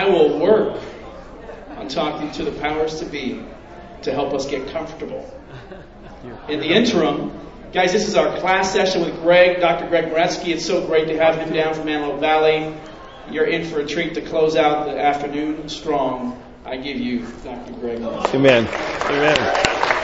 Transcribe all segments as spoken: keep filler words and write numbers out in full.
I will work on talking to the powers to be to help us get comfortable. In the interim, guys, this is our class session with Greg, Doctor Greg Moretsky. It's so great to have him down from Antelope Valley. You're in for a treat to close out the afternoon strong. I give you Doctor Greg Moretsky. Amen. Amen.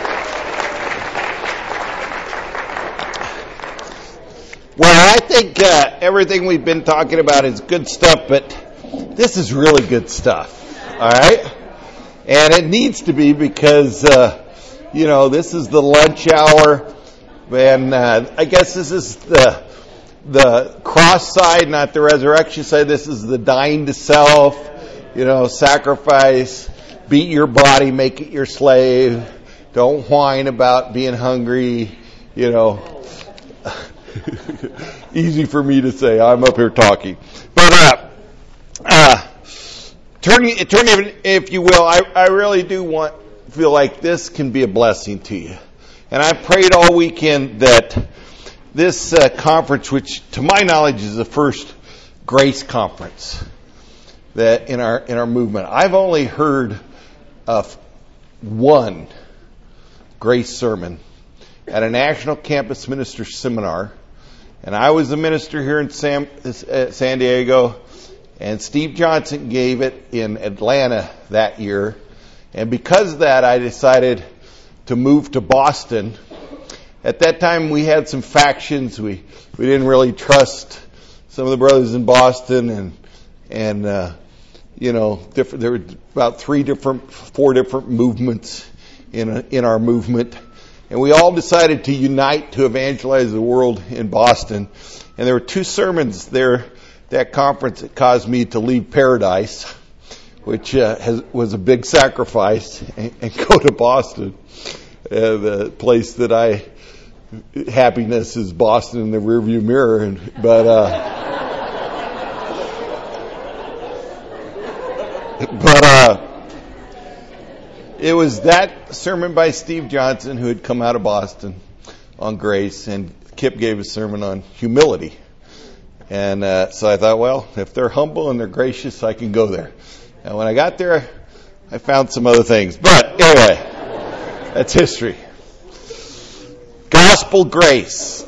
Well, I think uh, everything we've been talking about is good stuff, but this is really good stuff. All right? And it needs to be because, uh, you know, this is the lunch hour. And uh, I guess this is the the cross side, not the resurrection side. This is the dying to self, you know, sacrifice, beat your body, make it your slave. Don't whine about being hungry, you know. Easy for me to say. I'm up here talking. But, uh, uh, turn, turn if you will, I, I really do want, feel like this can be a blessing to you. And I prayed all weekend that this uh, conference, which to my knowledge is the first grace conference that in our, in our movement. I've only heard of one grace sermon at a national campus minister seminar. And I was the minister here in San, uh, San Diego, and Steve Johnson gave it in Atlanta that year. And because of that, I decided to move to Boston. At that time, we had some factions. We we didn't really trust some of the brothers in Boston, and and uh, you know, different. There were about three different, four different movements in a, in our movement. And we all decided to unite to evangelize the world in Boston. And there were two sermons there, that conference, that caused me to leave paradise, which uh, has, was a big sacrifice, and, and go to Boston, uh, the place that I, happiness is Boston in the rearview mirror. And, but, uh, but, uh, it was that sermon by Steve Johnson, who had come out of Boston, on grace, and Kip gave a sermon on humility. And uh, so I thought, well, if they're humble and they're gracious, I can go there. And when I got there, I found some other things. But anyway, that's history. Gospel grace.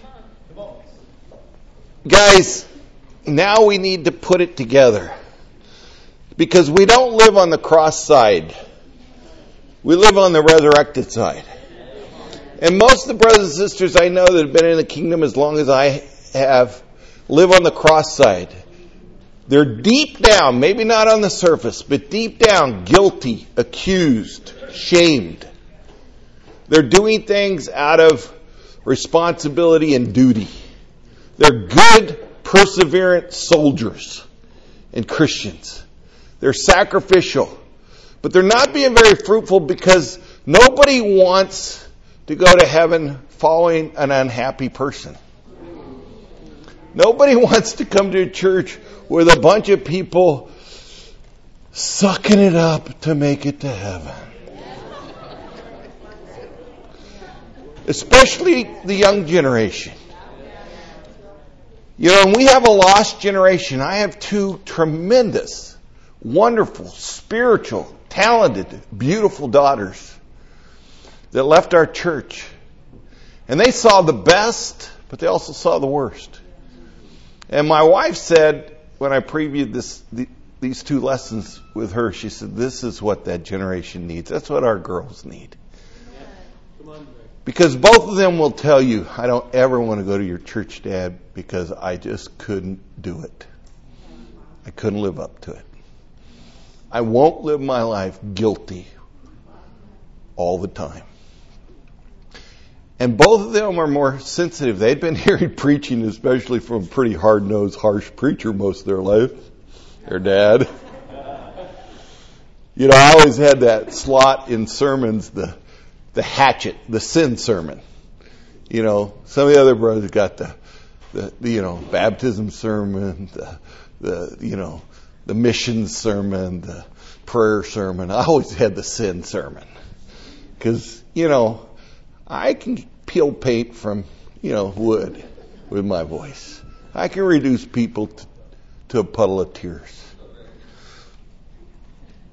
Guys, now we need to put it together. Because we don't live on the cross side. We live on the resurrected side. And most of the brothers and sisters I know that have been in the kingdom as long as I have live on the cross side. They're deep down, maybe not on the surface, but deep down, guilty, accused, shamed. They're doing things out of responsibility and duty. They're good, perseverant soldiers and Christians. They're sacrificial. But they're not being very fruitful because nobody wants to go to heaven following an unhappy person. Nobody wants to come to a church with a bunch of people sucking it up to make it to heaven. Especially the young generation. You know, and we have a lost generation. I have two tremendous, wonderful, spiritual, talented, beautiful daughters that left our church. And they saw the best, but they also saw the worst. And my wife said, when I previewed this, the, these two lessons with her, she said, this is what that generation needs. That's what our girls need. Because both of them will tell you, I don't ever want to go to your church, Dad, because I just couldn't do it. I couldn't live up to it. I won't live my life guilty all the time. And both of them are more sensitive. They'd been hearing preaching, especially from a pretty hard-nosed, harsh preacher most of their life. Their dad. You know, I always had that slot in sermons, the the hatchet, the sin sermon. You know, some of the other brothers got the, the, the you know, baptism sermon, the, the, you know, the mission sermon, the prayer sermon. I always had the sin sermon. Because, you know, I can peel paint from, you know, wood with my voice. I can reduce people to, to a puddle of tears.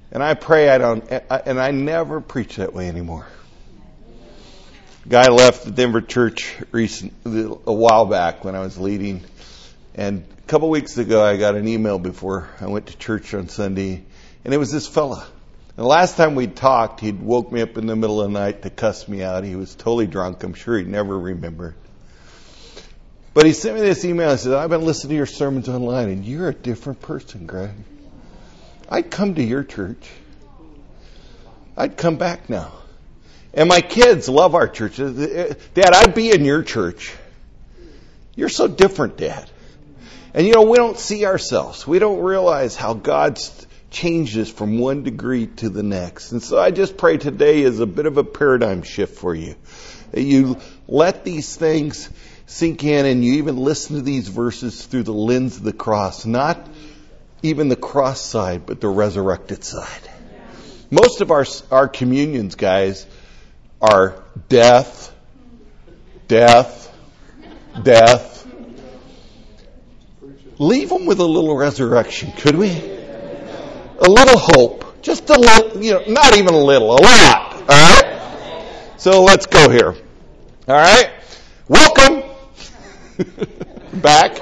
And I pray I don't, and I never preach that way anymore. Guy left the Denver church recent, a while back when I was leading. And a couple weeks ago, I got an email before I went to church on Sunday. And it was this fella. And the last time we talked, he'd woke me up in the middle of the night to cuss me out. He was totally drunk. I'm sure he'd never remember. But he sent me this email. He said, I've been listening to your sermons online, and you're a different person, Greg. I'd come to your church. I'd come back now. And my kids love our church. Dad, I'd be in your church. You're so different, Dad. And you know, we don't see ourselves. We don't realize how God's changed us from one degree to the next. And so I just pray today is a bit of a paradigm shift for you. That you let these things sink in and you even listen to these verses through the lens of the cross. Not even the cross side, but the resurrected side. Most of our our communions, guys, are death, death, death. Leave them with a little resurrection, could we? A little hope. Just a little, you know, not even a little, a lot. All right? So let's go here. All right? Welcome back.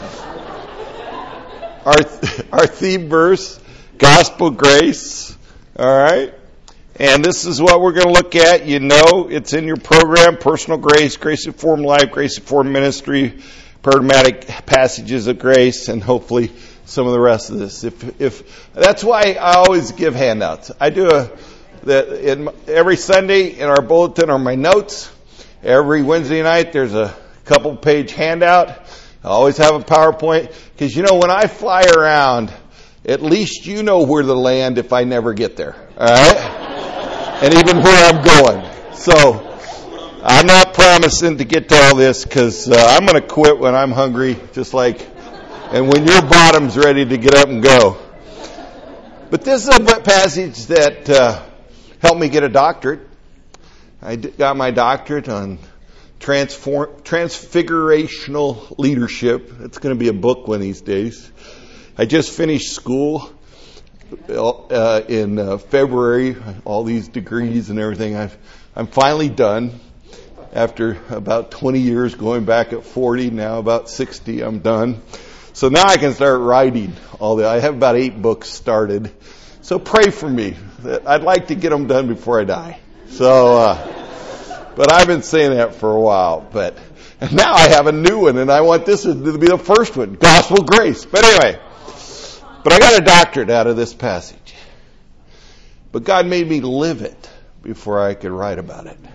Our, our theme verse, Gospel Grace. All right? And this is what we're going to look at. You know, it's in your program, Personal Grace, Grace-Informed Life, Grace-Informed Ministry, Paradigmatic Passages of Grace, and hopefully some of the rest of this. If if that's why I always give handouts. I do a that in every Sunday in our bulletin are my notes. Every Wednesday night there's a couple page handout. I always have a PowerPoint because you know when I fly around, at least you know where to land if I never get there. All right, and even where I'm going. So I'm not promising to get to all this because uh, I'm going to quit when I'm hungry, just like. And when your bottom's ready to get up and go. But this is a passage that uh, helped me get a doctorate. I got my doctorate on transform, transfigurational leadership. It's going to be a book one of these days. I just finished school uh, in uh, February. All these degrees and everything. I've, I'm finally done. After about twenty years, going back at forty, now about sixty, I'm done. So now I can start writing all the, I have about eight books started. So pray for me. I'd like to get them done before I die. So, uh, but I've been saying that for a while. But and now I have a new one, and I want this to be the first one, Gospel Grace. But anyway, but I got a doctorate out of this passage. But God made me live it before I could write about it.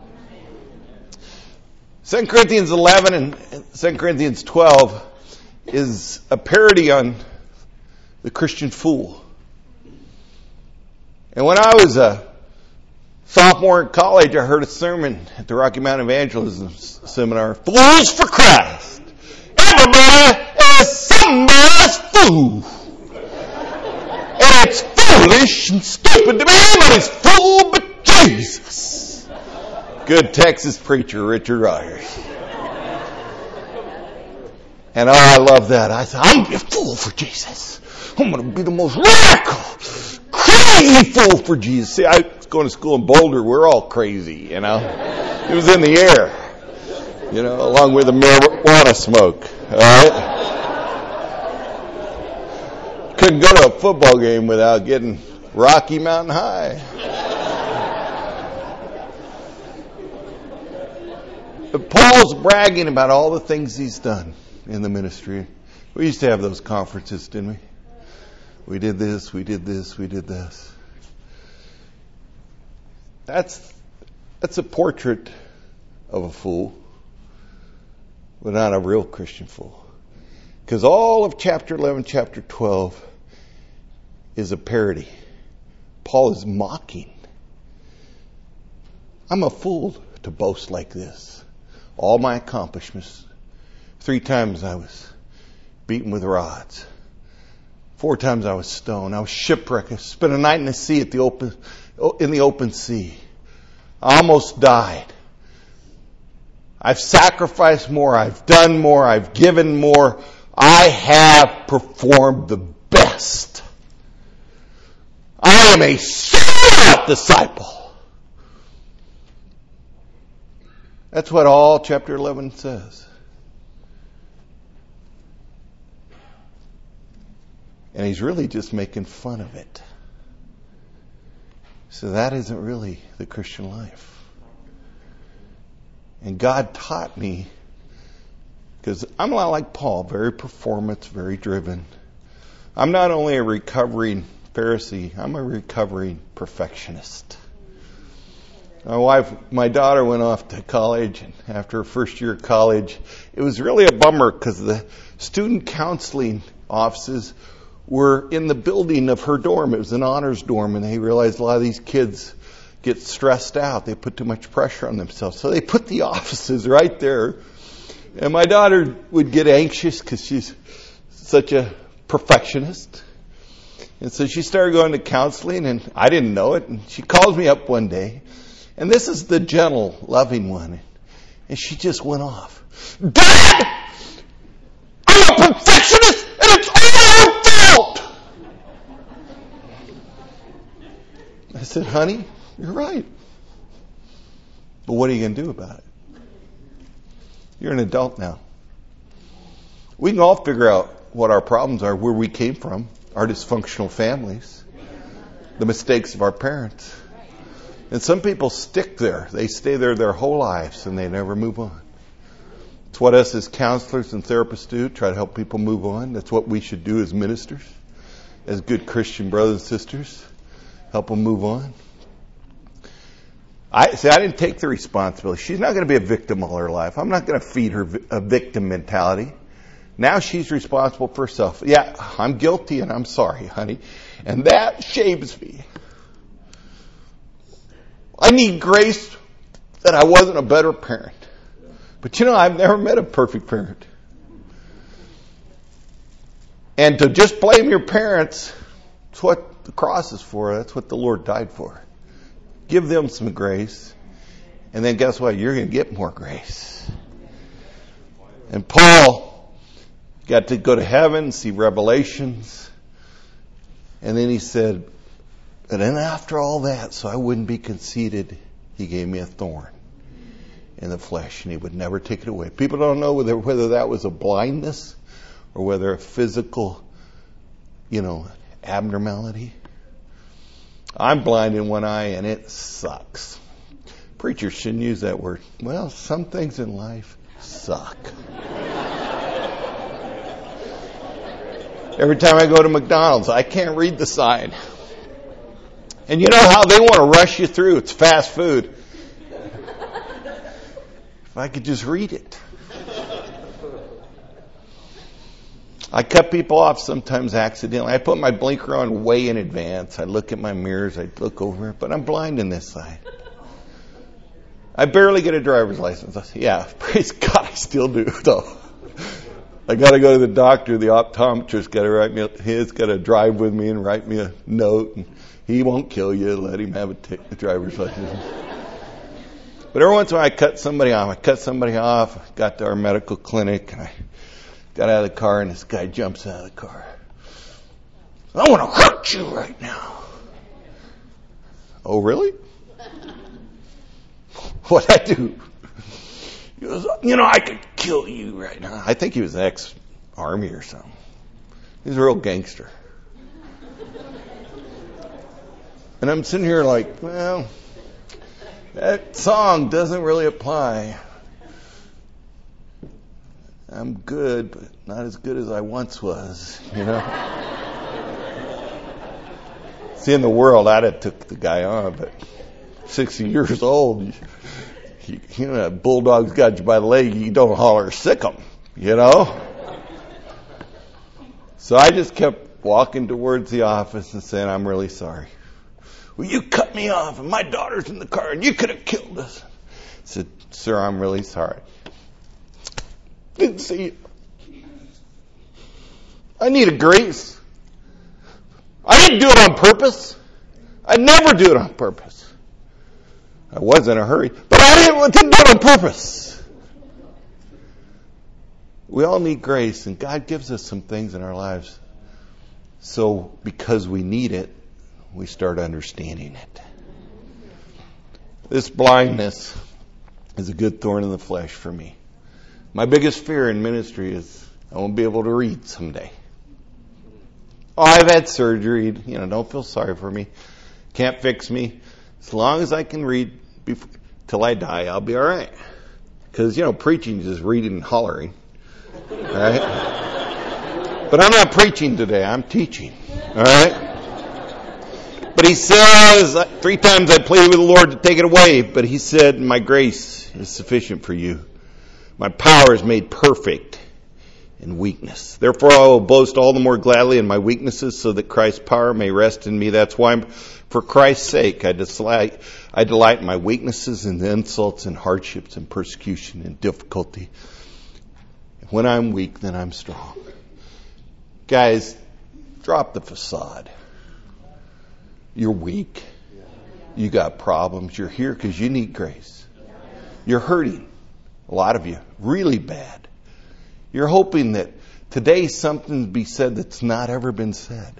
Second Corinthians eleven and Second Corinthians twelve is a parody on the Christian fool. And when I was a sophomore in college, I heard a sermon at the Rocky Mountain Evangelism Seminar, Fools for Christ. Everybody is somebody's fool. And it's foolish and stupid to be anybody's fool but Jesus. Good Texas preacher, Richard Rogers. And oh, I love that. I said, I'm going to be a fool for Jesus. I'm going to be the most radical, crazy fool for Jesus. See, I was going to school in Boulder. We're all crazy, you know. It was in the air, you know, along with the marijuana smoke. All right? Couldn't go to a football game without getting Rocky Mountain High. But Paul's bragging about all the things he's done in the ministry. We used to have those conferences, didn't we? We did this, we did this, we did this. That's that's a portrait of a fool, but not a real Christian fool. Because all of chapter eleven, chapter twelve is a parody. Paul is mocking. I'm a fool to boast like this. All my accomplishments. Three times I was beaten with rods. Four times I was stoned. I was shipwrecked. I spent a night in the sea at the open, in the open sea. I almost died. I've sacrificed more. I've done more. I've given more. I have performed the best. I I am a sold-out disciple. That's what all chapter eleven says. And he's really just making fun of it. So that isn't really the Christian life. And God taught me, because I'm a lot like Paul, very performance, very driven. I'm not only a recovering Pharisee, I'm a recovering perfectionist. My wife, my daughter went off to college, and after her first year of college, it was really a bummer because the student counseling offices were in the building of her dorm. It was an honors dorm, and they realized a lot of these kids get stressed out. They put too much pressure on themselves. So they put the offices right there. And my daughter would get anxious because she's such a perfectionist. And so she started going to counseling, and I didn't know it. And she calls me up one day, and this is the gentle, loving one. And she just went off. Dad! I'm a perfectionist, and it's all your fault! I said, honey, you're right. But what are you going to do about it? You're an adult now. We can all figure out what our problems are, where we came from, our dysfunctional families, the mistakes of our parents. And some people stick there. They stay there their whole lives and they never move on. It's what us as counselors and therapists do, try to help people move on. That's what we should do as ministers, as good Christian brothers and sisters, help them move on. I see. I didn't take the responsibility. She's not going to be a victim all her life. I'm not going to feed her a victim mentality. Now she's responsible for herself. Yeah, I'm guilty and I'm sorry, honey. And that shames me. I need grace that I wasn't a better parent. But you know, I've never met a perfect parent. And to just blame your parents, that's what the cross is for. That's what the Lord died for. Give them some grace. And then guess what? You're going to get more grace. And Paul got to go to heaven, see Revelations. And then he said, and then after all that, so I wouldn't be conceited, he gave me a thorn in the flesh, and he would never take it away. People don't know whether, whether that was a blindness or whether a physical, you know, abnormality. I'm blind in one eye, and it sucks. Preachers shouldn't use that word. Well, some things in life suck. Every time I go to McDonald's, I can't read the sign. And you know how they want to rush you through. It's fast food. If I could just read it. I cut people off sometimes accidentally. I put my blinker on way in advance. I look at my mirrors. I look over. But I'm blind in this side. I barely get a driver's license. I say, yeah, praise God, I still do, though. I got to go to the doctor. The optometrist got to write me. He's got to drive with me and write me a note. And he won't kill you. Let him have a, t- a driver's license. But every once in a while, I cut somebody off. I cut somebody off. Got to our medical clinic, and I got out of the car, and this guy jumps out of the car. I want to hurt you right now. Oh, really? What'd I do? He goes, you know, I could kill you right now. I think he was ex-army or something. He's a real gangster. And I'm sitting here like, well, that song doesn't really apply. I'm good, but not as good as I once was, you know. See, in the world, I'd have took the guy on, but sixty years old, you, you know, that bulldog's got you by the leg, you don't holler, sick 'em, you know. So I just kept walking towards the office and saying, I'm really sorry. Well, you cut me off, and my daughter's in the car, and you could have killed us. I said, sir, I'm really sorry. Didn't see you. I need a grace. I didn't do it on purpose. I never do it on purpose. I was in a hurry, but I didn't, didn't do it on purpose. We all need grace, and God gives us some things in our lives. So because we need it, we start understanding it. This blindness is a good thorn in the flesh for me. My biggest fear in ministry is I won't be able to read someday. Oh, I've had surgery. You know, don't feel sorry for me. Can't fix me. As long as I can read before, till I die, I'll be all right. Because, you know, preaching is just reading and hollering. Right? But I'm not preaching today. I'm teaching. All right? But he says, three times I pleaded with the Lord to take it away. But he said, my grace is sufficient for you. My power is made perfect in weakness. Therefore I will boast all the more gladly in my weaknesses so that Christ's power may rest in me. That's why, I'm, for Christ's sake, I delight, I delight in my weaknesses and insults and hardships and persecution and difficulty. When I'm weak, then I'm strong. Guys, drop the facade. You're weak. You got problems. You're here because you need grace. You're hurting. A lot of you. Really bad. You're hoping that today something be said that's not ever been said.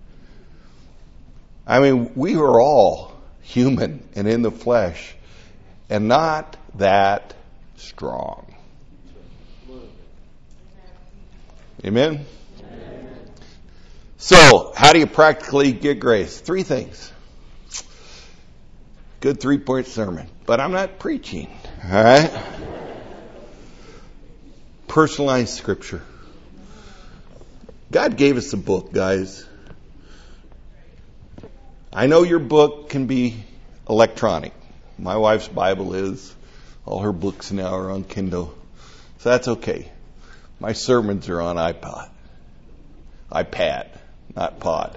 I mean, we are all human and in the flesh and not that strong. Amen? So, how do you practically get grace? Three things. Good three-point sermon. But I'm not preaching. All right? Personalized scripture. God gave us a book, guys. I know your book can be electronic. My wife's Bible is. All her books now are on Kindle. So that's okay. My sermons are on iPod. iPad, not pod.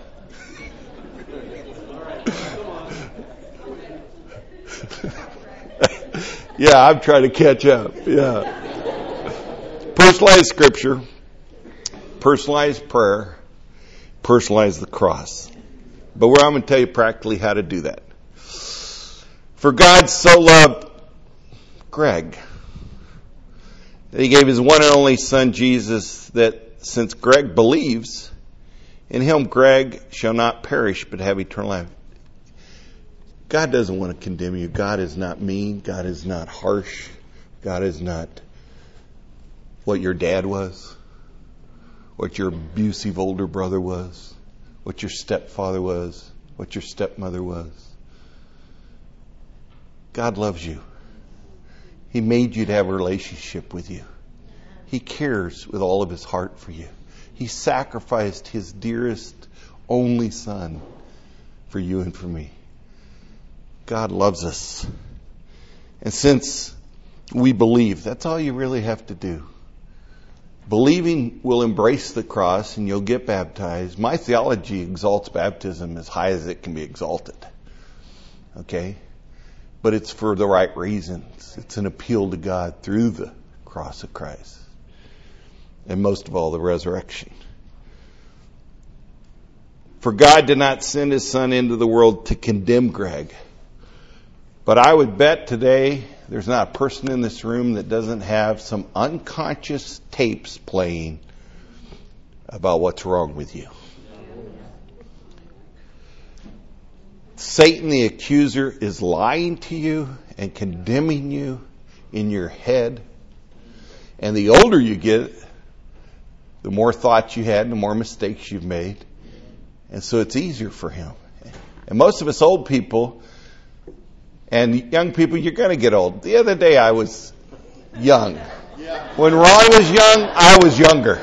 Yeah, I'm trying to catch up. Yeah. Personalized scripture, personalized prayer, personalize the cross. But where I'm going to tell you practically how to do that. For God so loved Greg that he gave his one and only son Jesus, that since Greg believes in him, Greg shall not perish but have eternal life. God doesn't want to condemn you. God is not mean. God is not harsh. God is not what your dad was, what your abusive older brother was, what your stepfather was, what your stepmother was. God loves you. He made you to have a relationship with you. He cares with all of his heart for you. He sacrificed his dearest, only son for you and for me. God loves us. And since we believe, that's all you really have to do. Believing will embrace the cross and you'll get baptized. My theology exalts baptism as high as it can be exalted. Okay? But it's for the right reasons. It's an appeal to God through the cross of Christ. And most of all, the resurrection. For God did not send his son into the world to condemn Greg. But I would bet today there's not a person in this room that doesn't have some unconscious tapes playing about what's wrong with you. Satan, the accuser, is lying to you and condemning you in your head. And the older you get, the more thoughts you had and the more mistakes you've made. And so it's easier for him. And most of us old people and young people, you're going to get old. The other day I was young. When Ron was young, I was younger.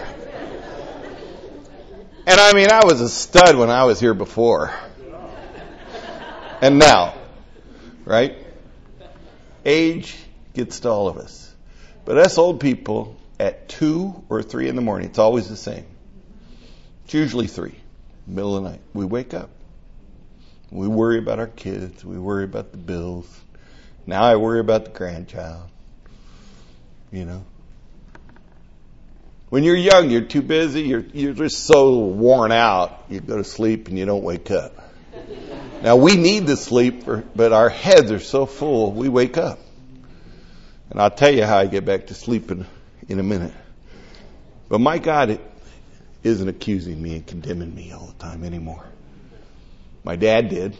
And I mean, I was a stud when I was here before. And now, right? Age gets to all of us. But us old people, at two or three in the morning, it's always the same. It's usually three, middle of the night. We wake up. We worry about our kids. We worry about the bills. Now I worry about the grandchild. You know. When you're young, you're too busy. You're you're just so worn out. You go to sleep and you don't wake up. Now we need the sleep, for, but our heads are so full, we wake up. And I'll tell you how I get back to sleep in, in a minute. But my God isn't accusing me and condemning me all the time anymore. My dad did.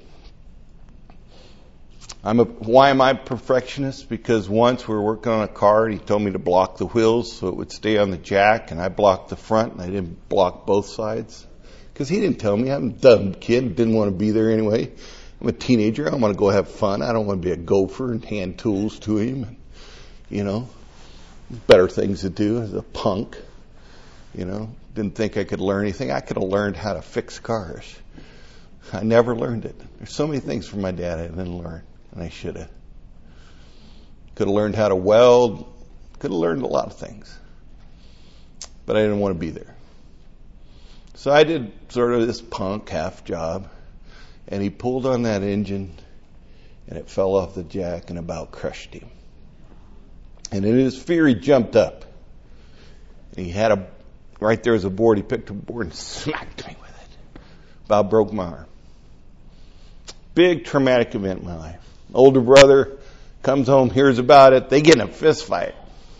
I'm a, why am I a perfectionist? Because once we were working on a car and he told me to block the wheels so it would stay on the jack, and I blocked the front and I didn't block both sides. Because he didn't tell me. I'm a dumb kid, didn't want to be there anyway. I'm a teenager. I want to go have fun. I don't want to be a gopher and hand tools to him. And, you know, better things to do as a punk. You know, didn't think I could learn anything. I could have learned how to fix cars. I never learned it. There's so many things from my dad I didn't learn, and I should have. Could have learned how to weld. Could have learned a lot of things. But I didn't want to be there. So I did sort of this punk half job, and he pulled on that engine, and it fell off the jack and about crushed him. And in his fear, he jumped up. And he had a, right there was a board. He picked a board and smacked me with it. About broke my arm. Big traumatic event in my life. Older brother comes home, hears about it. They get in a fist fight.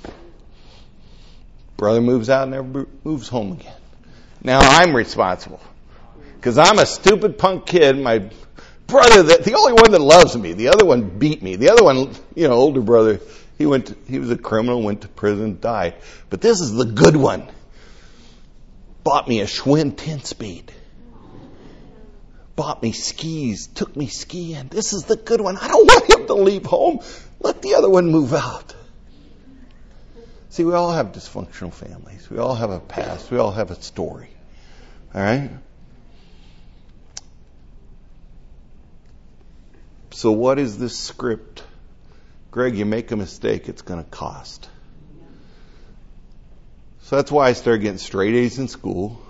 Brother moves out and never moves home again. Now I'm responsible. Because I'm a stupid punk kid. My brother, the, the only one that loves me. The other one beat me. The other one, you know, older brother, he went to, he was a criminal, went to prison, died. But this is the good one. Bought me a Schwinn ten-speed. Bought me skis, took me skiing. This is the good one. I don't want him to leave home. Let the other one move out. See, we all have dysfunctional families. We all have a past. We all have a story. All right? So what is this script? Greg, you make a mistake, it's going to cost. So that's why I started getting straight A's in school.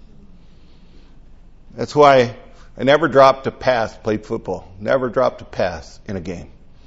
That's why I never dropped a pass, played football. Never dropped a pass in a game.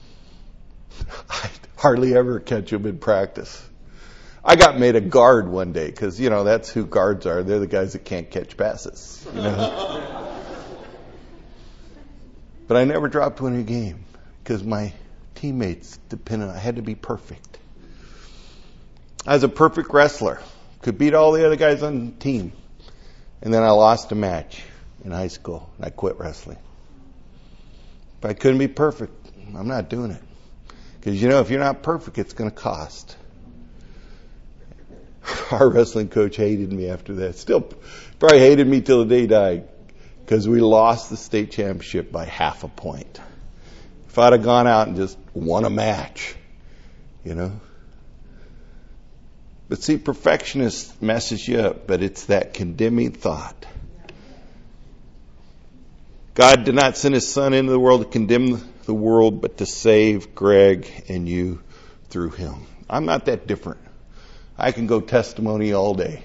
I hardly ever catch them in practice. I got made a guard one day because, you know, that's who guards are. They're the guys that can't catch passes. You know? But I never dropped one in a game because my teammates depended on I had to be perfect. I was a perfect wrestler. Could beat all the other guys on the team. And then I lost a match in high school. And I quit wrestling. But I couldn't be perfect. I'm not doing it. Because, you know, if you're not perfect, it's going to cost. Our wrestling coach hated me after that. Still probably hated me till the day he died. Because we lost the state championship by half a point. If I'd have gone out and just won a match, you know. But see, perfectionists messes you up, but it's that condemning thought. God did not send His Son into the world to condemn the world, but to save Greg and you through Him. I'm not that different. I can go testimony all day.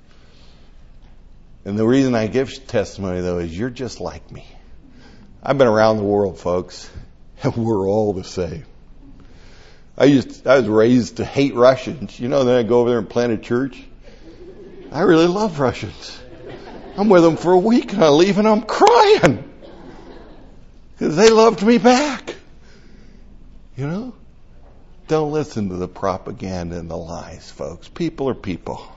And the reason I give testimony, though, is you're just like me. I've been around the world, folks, and we're all the same. I used, I was raised to hate Russians. You know, then I go over there and plant a church. I really love Russians. I'm with them for a week, and I leave, and I'm crying. Because they loved me back. You know? Don't listen to the propaganda and the lies, folks. People are people.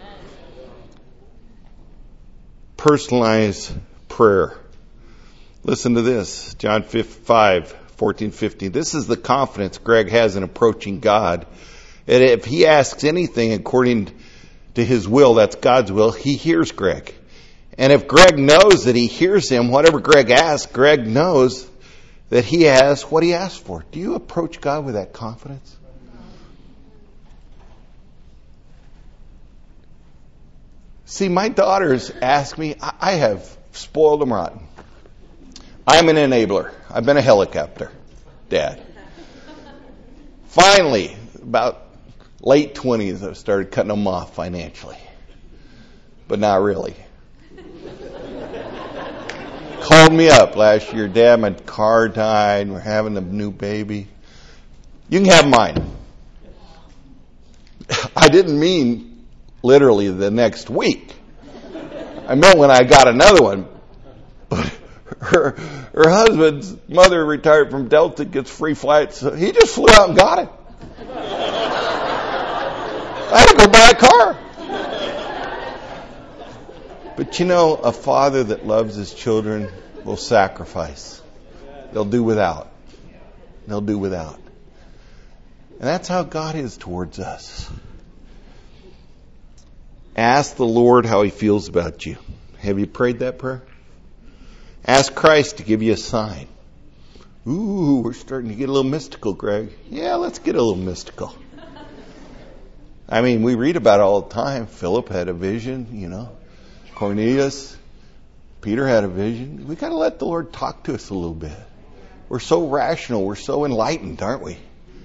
Personalized prayer. Listen to this. John five, fourteen, fifteen. This is the confidence Greg has in approaching God. And if he asks anything according to his will, that's God's will, he hears Greg. And if Greg knows that he hears him, whatever Greg asks, Greg knows that he has what he asked for. Do you approach God with that confidence? See, my daughters ask me, I have spoiled them rotten. I'm an enabler. I've been a helicopter dad. Finally, about late twenties, I started cutting them off financially. But not really. Called me up last year, Dad, my car died, we're having a new baby. You can have mine. I didn't mean literally the next week. I meant when I got another one. But her, her husband's mother retired from Delta, gets free flights. So he just flew out and got it. I had to go buy a car. But you know, a father that loves his children will sacrifice. They'll do without. They'll do without. And that's how God is towards us. Ask the Lord how He feels about you. Have you prayed that prayer? Ask Christ to give you a sign. Ooh, we're starting to get a little mystical, Greg. Yeah, let's get a little mystical. I mean, we read about it all the time. Philip had a vision, you know. Cornelius, Peter had a vision. We got to let the Lord talk to us a little bit. We're so rational. We're so enlightened, aren't we?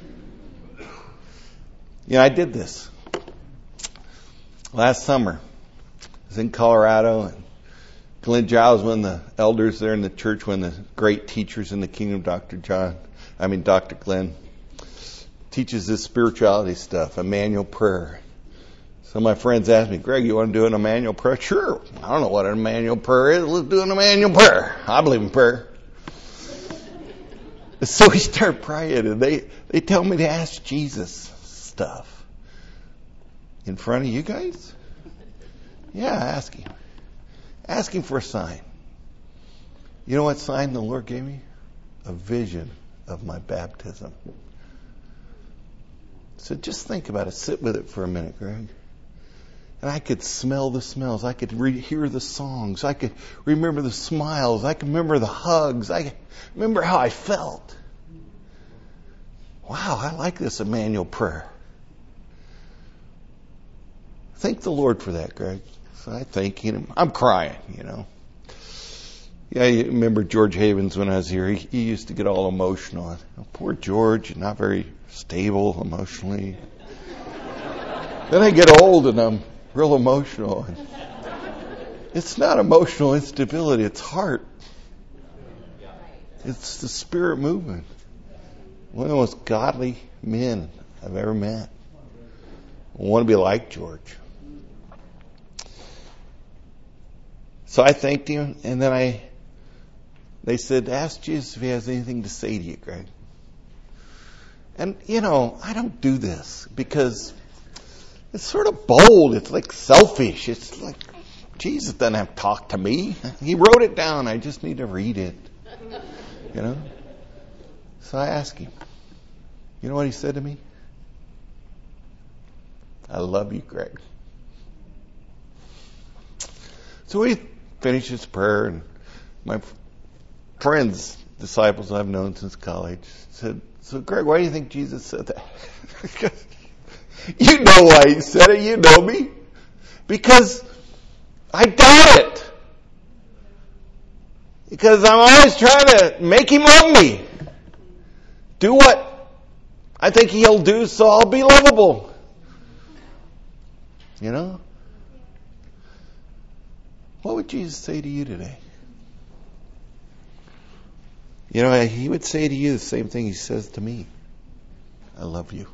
You know, I did this last summer. I was in Colorado, and Glenn Giles, one of the elders there in the church, one of the great teachers in the kingdom, Doctor John, I mean Doctor Glenn, teaches this spirituality stuff, Emmanuel prayer. Some of my friends asked me, Greg, you want to do an Emmanuel prayer? Sure. I don't know what an Emmanuel prayer is. Let's do an Emmanuel prayer. I believe in prayer. So we start praying, and they, they tell me to ask Jesus stuff. In front of you guys? Yeah, ask Him. Ask Him for a sign. You know what sign the Lord gave me? A vision of my baptism. So just think about it. Sit with it for a minute, Greg. And I could smell the smells. I could re- hear the songs. I could remember the smiles. I could remember the hugs. I could remember how I felt. Wow, I like this Emmanuel prayer. Thank the Lord for that, Greg. So I thank Him. I'm crying, you know. Yeah, I remember George Havens when I was here. He, he used to get all emotional. Oh, poor George, not very stable emotionally. Then I get old and I'm real emotional. And it's not emotional instability, it's heart. It's the spirit movement. One of the most godly men I've ever met. I want to be like George. So I thanked him, and then I, they said, ask Jesus if He has anything to say to you, Greg. And, you know, I don't do this because it's sort of bold. It's like selfish. It's like, Jesus doesn't have to talk to me. He wrote it down. I just need to read it. You know? So I asked Him. You know what He said to me? I love you, Greg. So we finished his prayer, and my friends, disciples I've known since college, said, so Greg, why do you think Jesus said that? You know why He said it. You know me. Because I doubt it. Because I'm always trying to make Him love me. Do what I think He'll do so I'll be lovable. You know? What would Jesus say to you today? You know, He would say to you the same thing He says to me. I love you.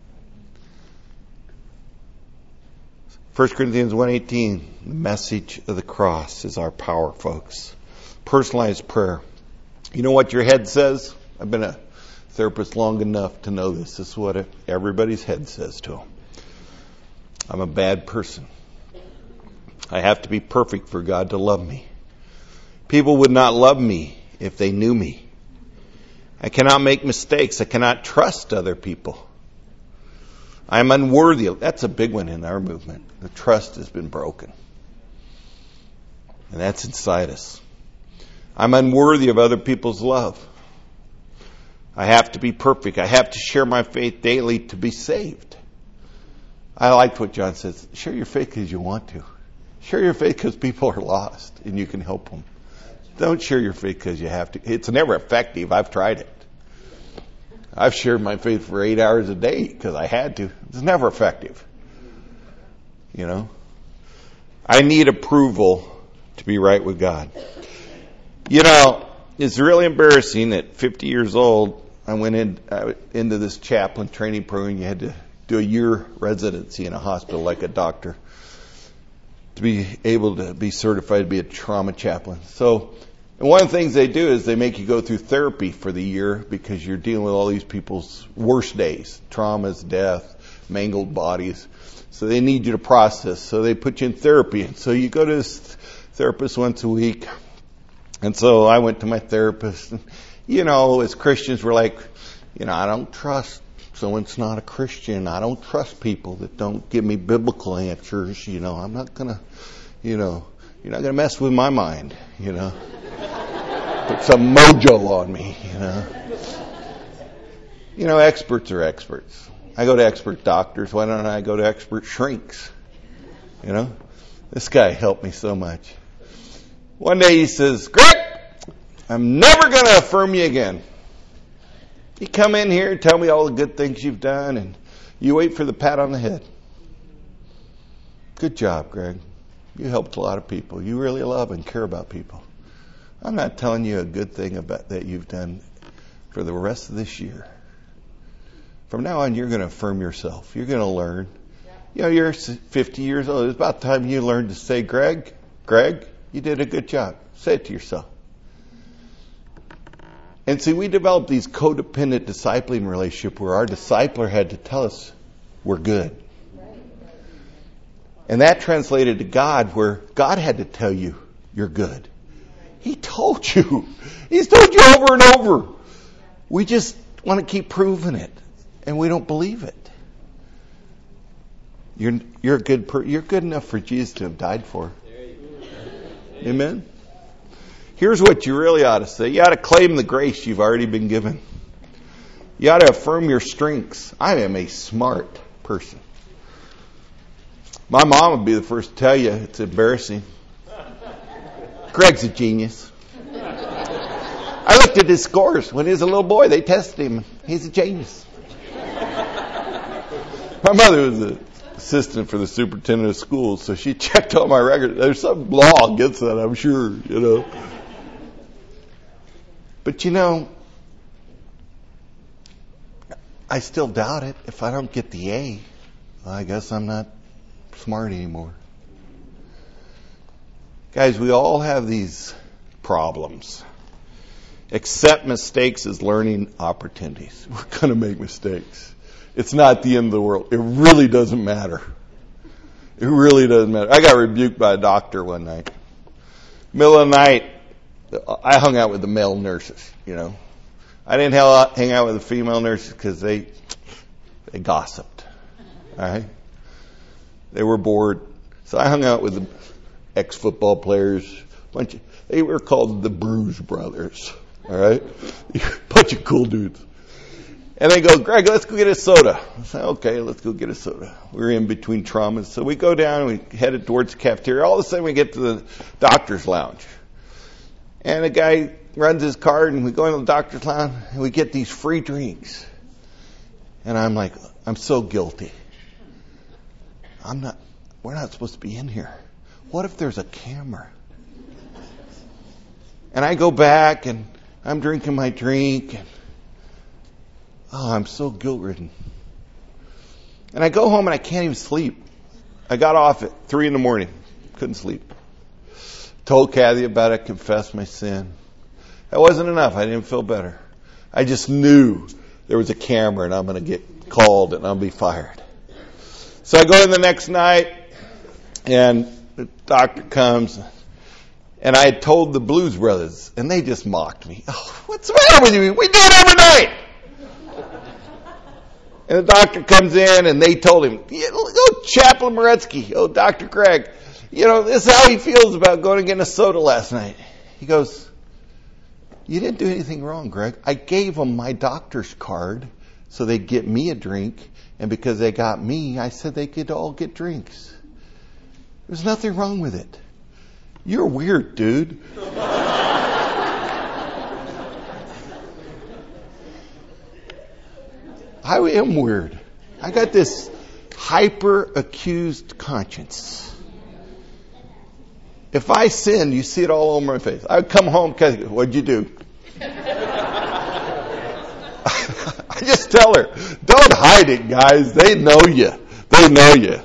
First Corinthians one eighteen, the message of the cross is our power, folks. Personalized prayer. You know what your head says? I've been a therapist long enough to know this. This is what everybody's head says to them. I'm a bad person. I have to be perfect for God to love me. People would not love me if they knew me. I cannot make mistakes. I cannot trust other people. I am unworthy. That's a big one in our movement. The trust has been broken. And that's inside us. I'm unworthy of other people's love. I have to be perfect. I have to share my faith daily to be saved. I liked what John says. Share your faith because you want to. Share your faith because people are lost and you can help them. Don't share your faith because you have to. It's never effective. I've tried it. I've shared my faith for eight hours a day because I had to. It's never effective. You know? I need approval to be right with God. You know, it's really embarrassing at fifty years old, I went in, uh, into this chaplain training program. You had to do a year residency in a hospital like a doctor to be able to be certified to be a trauma chaplain. So, and one of the things they do is they make you go through therapy for the year because you're dealing with all these people's worst days, traumas, death, mangled bodies. So they need you to process. So they put you in therapy. And so you go to this therapist once a week. And so I went to my therapist. And, you know, as Christians, we're like, you know, I don't trust someone's not a Christian. I don't trust people that don't give me biblical answers. You know, I'm not going to, you know, you're not going to mess with my mind, you know. Put some mojo on me, you know. You know, experts are experts. I go to expert doctors. Why don't I go to expert shrinks? You know, this guy helped me so much. One day he says, Greg, I'm never going to affirm you again. You come in here and tell me all the good things you've done, and you wait for the pat on the head. Good job, Greg. You helped a lot of people. You really love and care about people. I'm not telling you a good thing about that you've done for the rest of this year. From now on, you're going to affirm yourself. You're going to learn. You know, you're fifty years old. It's about time you learned to say, Greg, Greg, you did a good job. Say it to yourself. And see, we developed these codependent discipling relationship where our discipler had to tell us we're good. And that translated to God, where God had to tell you you're good. He told you. He's told you over and over. We just want to keep proving it, and we don't believe it. You're you're a good per, you're good enough for Jesus to have died for. Amen. Here's what you really ought to say. You ought to claim the grace you've already been given. You ought to affirm your strengths. I am a smart person. My mom would be the first to tell you it's embarrassing. Greg's a genius. I looked at his scores when he was a little boy. They tested him. He's a genius. My mother was the assistant for the superintendent of schools, so she checked all my records. There's some law against that, I'm sure, you know. But you know, I still doubt it. If I don't get the A, I guess I'm not smart anymore. Guys, we all have these problems. Accept mistakes as learning opportunities. We're going to make mistakes. It's not the end of the world. It really doesn't matter. It really doesn't matter. I got rebuked by a doctor one night. Middle of the night, I hung out with the male nurses, you know. I didn't hang out with the female nurses because they they gossiped. All right? They were bored. So I hung out with the ex-football players. Bunch of, they were called the Bruise Brothers. All right? Bunch of cool dudes. And they go, Greg, let's go get a soda. I said, okay, let's go get a soda. We were in between traumas. So we go down and we headed towards the cafeteria. All of a sudden we get to the doctor's lounge. And the guy runs his card and we go into the doctor's lounge and we get these free drinks. And I'm like, I'm so guilty. I'm not, we're not supposed to be in here. What if there's a camera? And I go back and I'm drinking my drink and oh, I'm so guilt-ridden. And I go home and I can't even sleep. I got off at three in the morning. Couldn't sleep. Told Kathy about it, confessed my sin. That wasn't enough. I didn't feel better. I just knew there was a camera and I'm going to get called and I'll be fired. So I go in the next night and the doctor comes and I had told the Blues Brothers and they just mocked me. Oh, what's the matter with you? We do it every night. And the doctor comes in and they told him, oh, Chaplain Moretsky, oh, Doctor Greg, you know, this is how he feels about going and getting a soda last night. He goes, you didn't do anything wrong, Greg. I gave them my doctor's card so they'd get me a drink. And because they got me, I said they could all get drinks. There's nothing wrong with it. You're weird, dude. I am weird. I got this hyper-accused conscience. If I sin, you see it all over my face. I would come home, what'd you do? I just tell her, don't hide it, guys. They know you. They know you.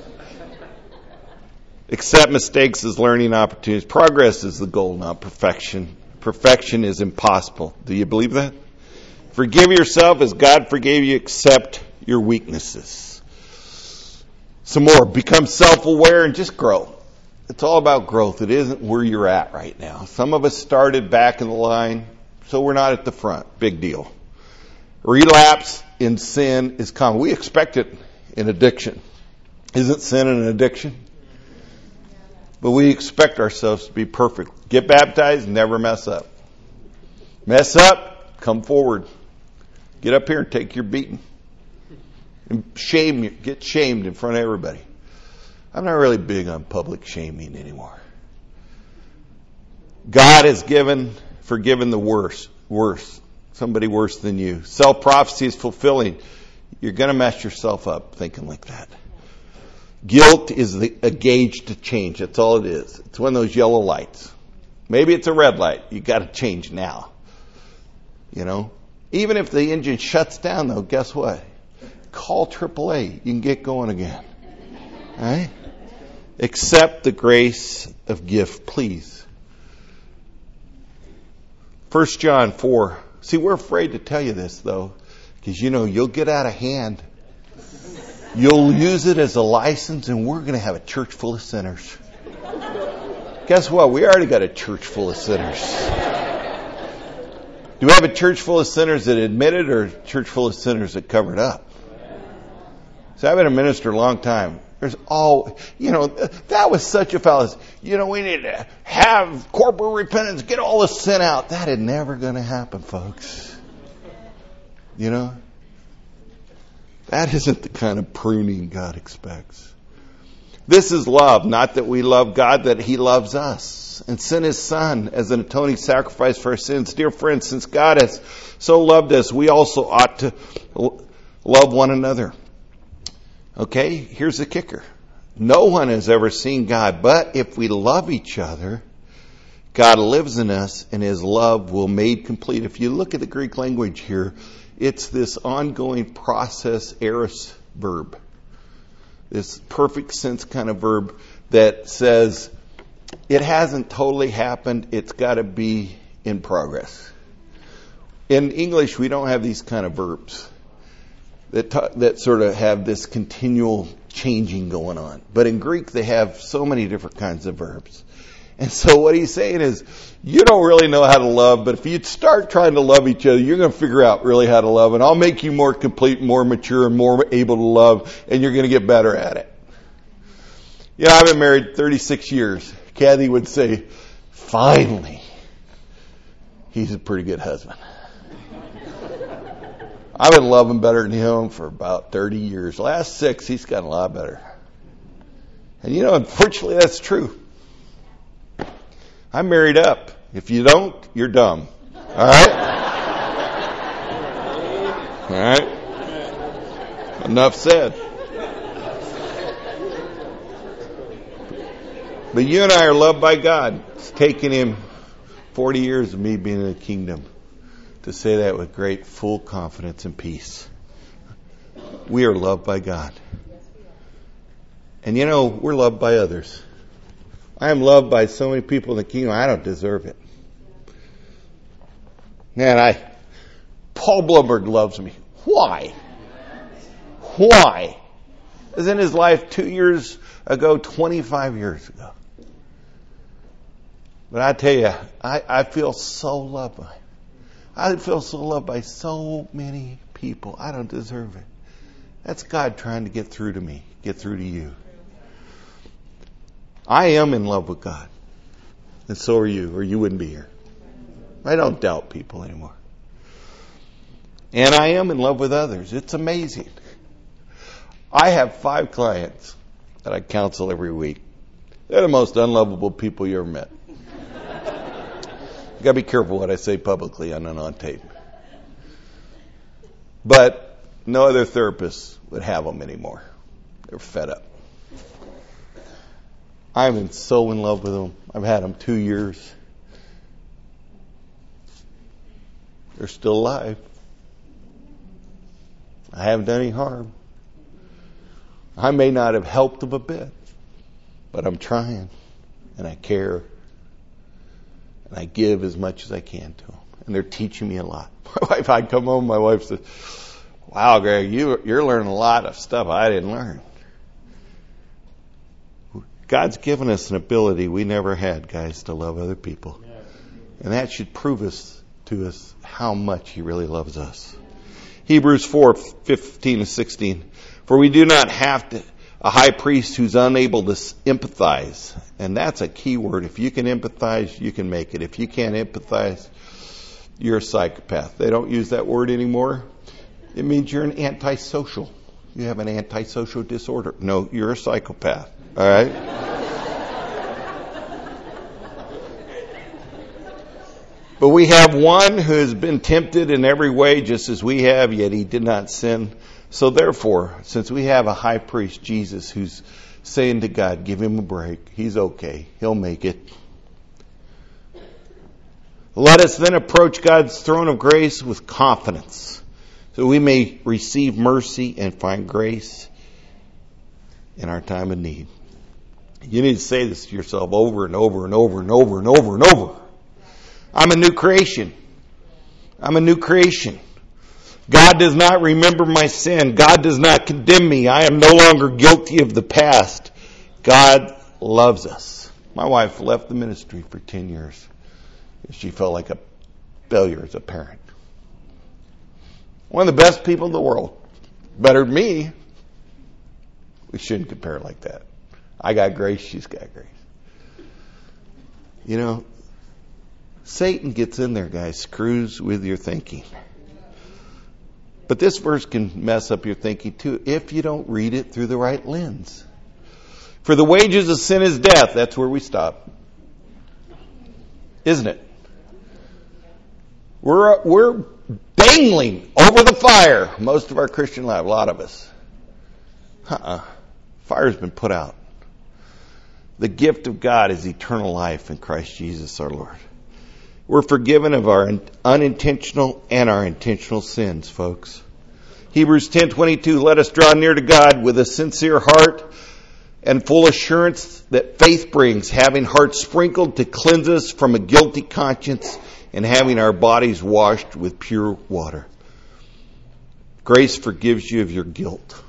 Accept mistakes as learning opportunities. Progress is the goal, not perfection. Perfection is impossible. Do you believe that? Forgive yourself as God forgave you. Accept your weaknesses. Some more. Become self-aware and just grow. it's all about growth. It isn't where you're at right now. Some of us started back in the line, so we're not at the front. Big deal. Relapse in sin is common. We expect it in addiction. Isn't sin an addiction? But we expect ourselves to be perfect. Get baptized, never mess up. Mess up, come forward. Get up here and take your beating. And shame, get shamed in front of everybody. I'm not really big on public shaming anymore. God has given, forgiven the worst, worse, somebody worse than you. Self-prophecy is fulfilling. You're going to mess yourself up thinking like that. Guilt is the, a gauge to change. That's all it is. It's one of those yellow lights. Maybe it's a red light. You got to change now. You know, even if the engine shuts down, though, guess what? Call triple A. You can get going again. All right? Accept the grace of gift, please. First John four. See, we're afraid to tell you this, though, because, you know, you'll get out of hand. You'll use it as a license, and we're going to have a church full of sinners. Guess what? We already got a church full of sinners. Do we have a church full of sinners that admit it, or a church full of sinners that cover it up? So I've been a minister a long time. There's all, you know, that was such a fallacy. You know, we need to have corporate repentance, get all the sin out. That is never going to happen, folks. You know? That isn't the kind of pruning God expects. This is love, not that we love God, that He loves us and sent His Son as an atoning sacrifice for our sins. Dear friends, since God has so loved us, we also ought to love one another. Okay, here's the kicker. No one has ever seen God, but if we love each other, God lives in us and His love will be made complete. If you look at the Greek language here, it's this ongoing process aorist verb. This perfect sense kind of verb that says it hasn't totally happened. It's got to be in progress. In English, we don't have these kind of verbs that t- that sort of have this continual changing going on. But in Greek, they have so many different kinds of verbs. And so what he's saying is, you don't really know how to love, but if you start trying to love each other, you're going to figure out really how to love, and I'll make you more complete, more mature, and more able to love, and you're going to get better at it. You know, I've been married thirty-six years. Kathy would say, finally, he's a pretty good husband. I've been loving better than him for about thirty years. Last six, he's gotten a lot better. And you know, unfortunately, that's true. I'm married up. If you don't, you're dumb. All right? All right? Enough said. But you and I are loved by God. It's taken Him forty years of me being in the kingdom to say that with great full confidence and peace. We are loved by God. And you know, we're loved by others. I am loved by so many people in the kingdom, I don't deserve it. Man, I, Paul Blumberg loves me. Why? Why? Is in his life two years ago, twenty-five years ago. But I tell you, I, I feel so loved by him. I feel so loved by so many people. I don't deserve it. That's God trying to get through to me, get through to you. I am in love with God. And so are you, or you wouldn't be here. I don't doubt people anymore. And I am in love with others. It's amazing. I have five clients that I counsel every week. They're the most unlovable people you ever met. You gotta be careful what I say publicly and on tape. But no other therapist would have them anymore. They're fed up. I'm so in love with them. I've had them two years. They're still alive. I haven't done any harm. I may not have helped them a bit, but I'm trying, and I care, and I give as much as I can to them. And they're teaching me a lot. My wife, I'd come home, my wife said, wow, Greg, you, you're learning a lot of stuff I didn't learn. God's given us an ability we never had, guys, to love other people. And that should prove us to us how much He really loves us. Hebrews four, fifteen and sixteen. For we do not have to, a high priest who's unable to empathize. And that's a key word. If you can empathize, you can make it. If you can't empathize, you're a psychopath. They don't use that word anymore. It means you're an antisocial. You have an antisocial disorder. No, you're a psychopath. All right? But we have one who has been tempted in every way just as we have, yet He did not sin. So therefore, since we have a high priest, Jesus, who's saying to God, give Him a break. He's okay. He'll make it. Let us then approach God's throne of grace with confidence, so we may receive mercy and find grace in our time of need. You need to say this to yourself over and over and over and over and over and over. I'm a new creation. I'm a new creation. God does not remember my sin. God does not condemn me. I am no longer guilty of the past. God loves us. My wife left the ministry for ten years. She felt like a failure as a parent. One of the best people in the world. Better than me. We shouldn't compare like that. I got grace, she's got grace. You know, Satan gets in there, guys, screws with your thinking. But this verse can mess up your thinking too if you don't read it through the right lens. For the wages of sin is death. That's where we stop. Isn't it? We're, we're dangling over the fire most of our Christian life, a lot of us. Uh-uh. Fire's been put out. The gift of God is eternal life in Christ Jesus our Lord. We're forgiven of our unintentional and our intentional sins, folks. Hebrews ten twenty-two, let us draw near to God with a sincere heart and full assurance that faith brings, having hearts sprinkled to cleanse us from a guilty conscience and having our bodies washed with pure water. Grace forgives you of your guilt.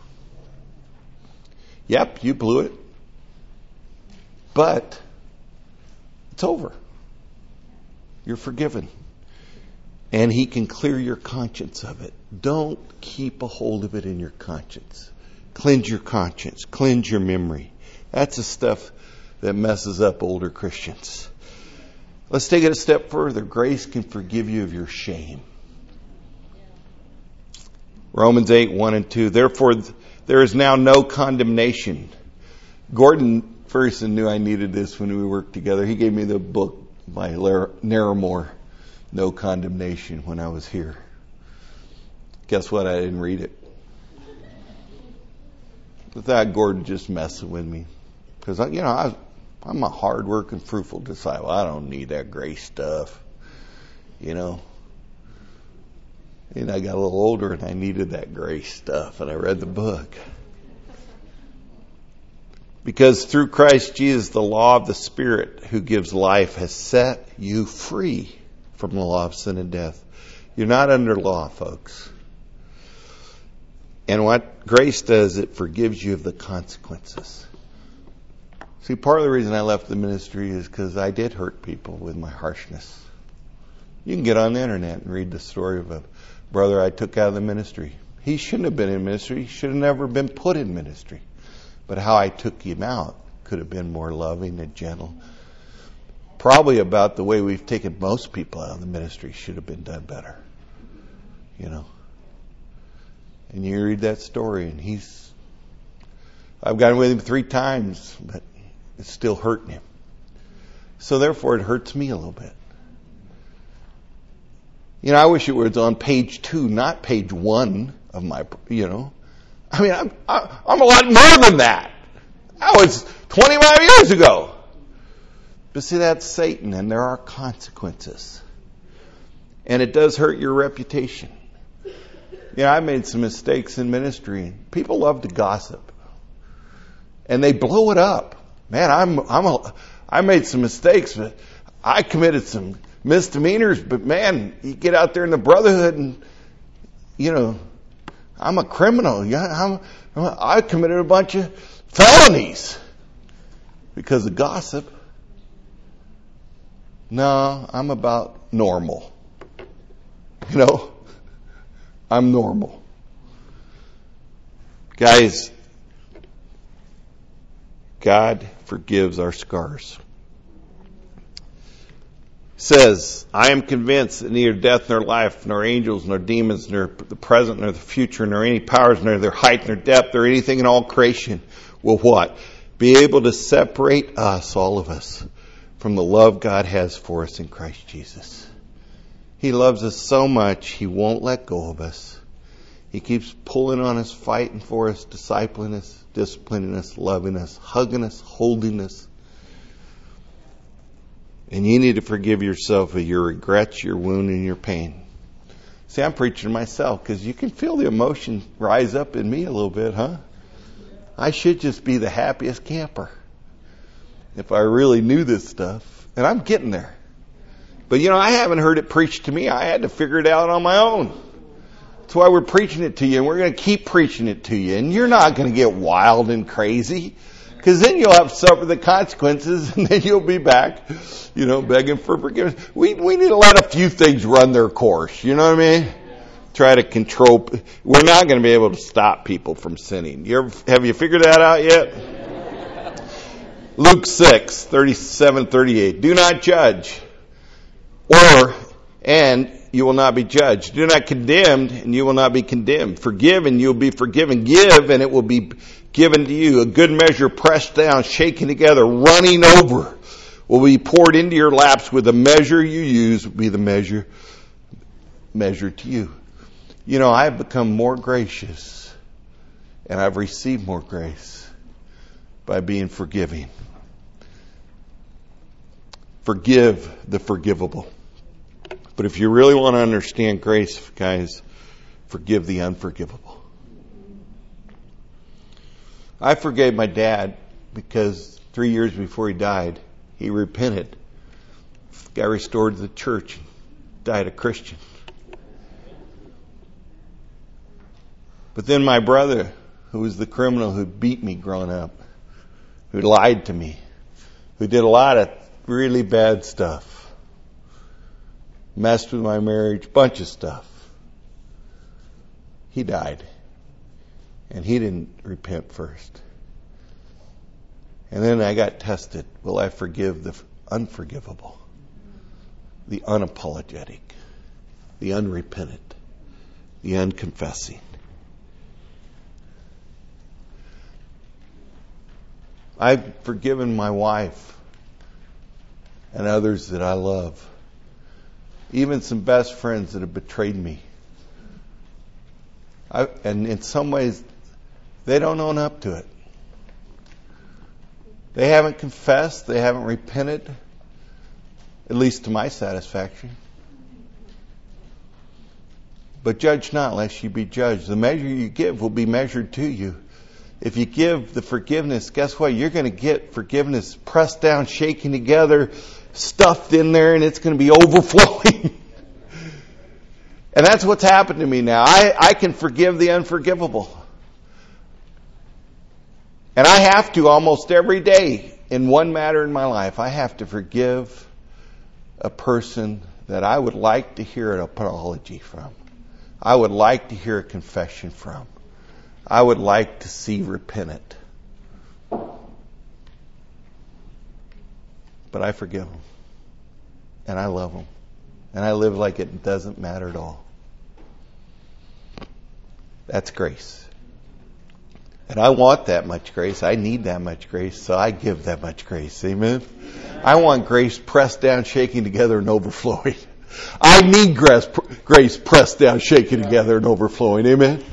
Yep, you blew it. But it's over. You're forgiven. And He can clear your conscience of it. Don't keep a hold of it in your conscience. Cleanse your conscience. Cleanse your memory. That's the stuff that messes up older Christians. Let's take it a step further. Grace can forgive you of your shame. Romans eight, one and two. Therefore, there is now no condemnation. Gordon Ferguson knew I needed this when we worked together. He gave me the book by Naramore, No Condemnation, when I was here. Guess what? I didn't read it. But that Gordon just messing with me. Because, you know, I, I'm a hard-working, fruitful disciple. I don't need that grace stuff. You know. And I got a little older and I needed that grace stuff. And I read the book. Because through Christ Jesus, the law of the Spirit who gives life has set you free from the law of sin and death. You're not under law, folks. And what grace does, it forgives you of the consequences. See, part of the reason I left the ministry is because I did hurt people with my harshness. You can get on the internet and read the story of a brother I took out of the ministry. He shouldn't have been in ministry. He should have never been put in ministry. But how I took him out could have been more loving and gentle. Probably about the way we've taken most people out of the ministry should have been done better. You know. And you read that story and he's... I've gotten with him three times, but it's still hurting him. So therefore it hurts me a little bit. You know, I wish it was on page two, not page one of my, you know. I mean, I'm, I'm a lot more than that. That was twenty-five years ago. But see, that's Satan, and there are consequences. And it does hurt your reputation. You know, I made some mistakes in ministry. People love to gossip. And they blow it up. Man, I'm, I'm a, I made some mistakes, but I committed some misdemeanors. But man, you get out there in the brotherhood and, you know, I'm a criminal. Yeah, I'm, I committed a bunch of felonies. because of gossip. No, I'm about normal. You know, I'm normal. Guys, God forgives our scars. Says, I am convinced that neither death nor life, nor angels, nor demons, nor the present, nor the future, nor any powers, nor their height, nor depth, or anything in all creation will what? Be able to separate us, all of us, from the love God has for us in Christ Jesus. He loves us so much, He won't let go of us. He keeps pulling on us, fighting for us, discipling us, disciplining us, loving us, hugging us, holding us. And you need to forgive yourself of your regrets, your wound, and your pain. See, I'm preaching to myself because you can feel the emotion rise up in me a little bit, huh? I should just be the happiest camper if I really knew this stuff. And I'm getting there. But you know, I haven't heard it preached to me. I had to figure it out on my own. That's why we're preaching it to you, and we're going to keep preaching it to you. And you're not going to get wild and crazy, because then you'll have to suffer the consequences, and then you'll be back, you know, begging for forgiveness. We we need to let a few things run their course. You know what I mean? Try to control. We're not going to be able to stop people from sinning. You ever, have you figured that out yet? Luke six, thirty-seven, thirty-eight. Do not judge, or, and you will not be judged. Do not condemn, and you will not be condemned. Forgive, and you will be forgiven. Give, and it will be given to you. A good measure, pressed down, shaken together, running over, will be poured into your laps. With the measure you use will be the measure measured to you. You know, I've become more gracious, and I've received more grace by being forgiving. Forgive the forgivable. But if you really want to understand grace, guys, forgive the unforgivable. I forgave my dad because three years before he died, he repented, got restored to the church, died a Christian. But then my brother, who was the criminal who beat me growing up, who lied to me, who did a lot of really bad stuff, messed with my marriage, bunch of stuff. He died. And he didn't repent first. And then I got tested. Will I forgive the unforgivable? The unapologetic? The unrepentant? The unconfessing? I've forgiven my wife and others that I love. Even some best friends that have betrayed me. I, and in some ways, they don't own up to it. They haven't confessed. They haven't repented. At least to my satisfaction. But judge not, lest you be judged. The measure you give will be measured to you. If you give the forgiveness, guess what? You're going to get forgiveness pressed down, shaken together, stuffed in there, and it's going to be overflowing. And that's what's happened to me now. I, I can forgive the unforgivable. And I have to almost every day in one matter in my life. I have to forgive a person that I would like to hear an apology from. I would like to hear a confession from. I would like to see repentant. But I forgive them. And I love them. And I live like it doesn't matter at all. That's grace. And I want that much grace. I need that much grace. So I give that much grace. Amen? I want grace pressed down, shaking together, and overflowing. I need grace, grace pressed down, shaken together, and overflowing. Amen?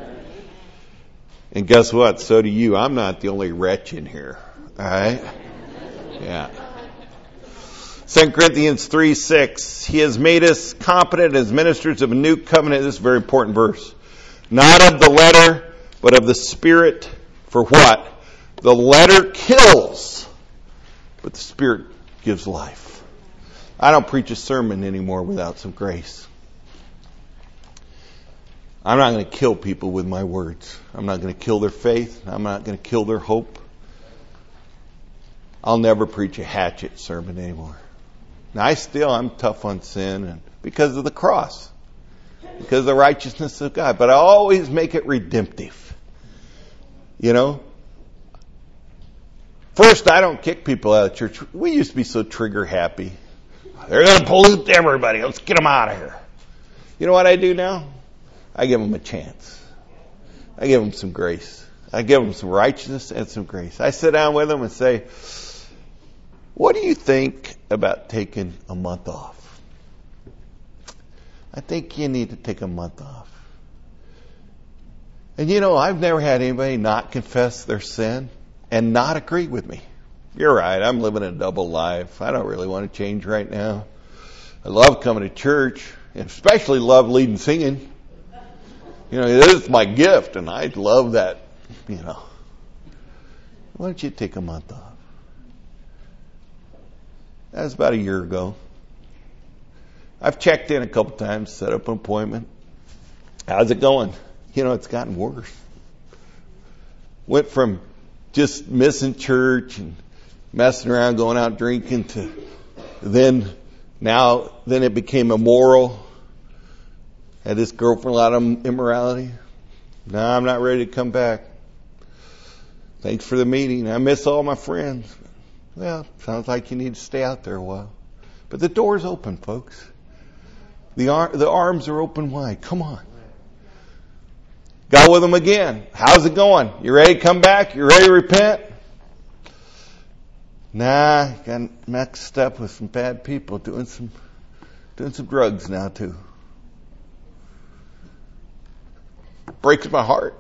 And guess what? So do you. I'm not the only wretch in here. All right? Yeah. Second Corinthians three six. He has made us competent as ministers of a new covenant. This is a very important verse. Not of the letter, but of the Spirit. For what? The letter kills, but the Spirit gives life. I don't preach a sermon anymore without some grace. I'm not going to kill people with my words. I'm not going to kill their faith. I'm not going to kill their hope. I'll never preach a hatchet sermon anymore. Now, I still, I'm tough on sin and because of the cross, because of the righteousness of God. But I always make it redemptive. You know? First, I don't kick people out of church. We used to be so trigger happy. They're going to pollute everybody. Let's get them out of here. You know what I do now? I give them a chance. I give them some grace. I give them some righteousness and some grace. I sit down with them and say, what do you think about taking a month off? I think you need to take a month off. And you know, I've never had anybody not confess their sin and not agree with me. You're right, I'm living a double life. I don't really want to change right now. I love coming to church, and especially love leading singing. You know, this is my gift, and I love that, you know. Why don't you take a month off? That was about a year ago. I've checked in a couple times, set up an appointment. How's it going? You know, it's gotten worse. Went from just missing church and messing around, going out drinking to then, now, then it became immoral. Had this girlfriend a lot of immorality. No, I'm not ready to come back. Thanks for the meeting. I miss all my friends. Well, sounds like you need to stay out there a while. But the door's open, folks. The, ar- the arms are open wide. Come on. Got with them again. How's it going? You ready to come back? You ready to repent? Nah, got mixed up with some bad people doing some doing some drugs now too. Breaks my heart.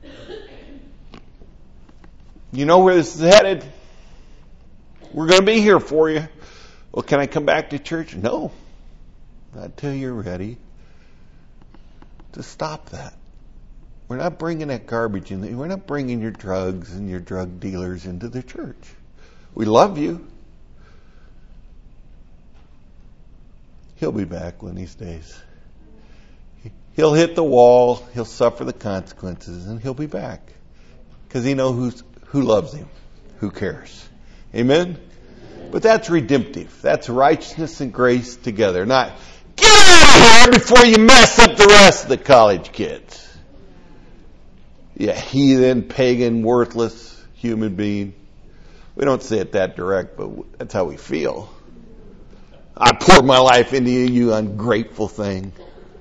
You know where this is headed. We're going to be here for you. Well, can I come back to church? No. Not until you're ready to stop that. We're not bringing that garbage in. We're not bringing your drugs and your drug dealers into the church. We love you. He'll be back one of these days. He'll hit the wall. He'll suffer the consequences, and he'll be back because he knows who's, who loves him, who cares. Amen? But that's redemptive. That's righteousness and grace together. Not, get out of here before you mess up the rest of the college kids. Yeah, heathen, pagan, worthless human being. We don't say it that direct, but that's how we feel. I poured my life into you, you ungrateful thing.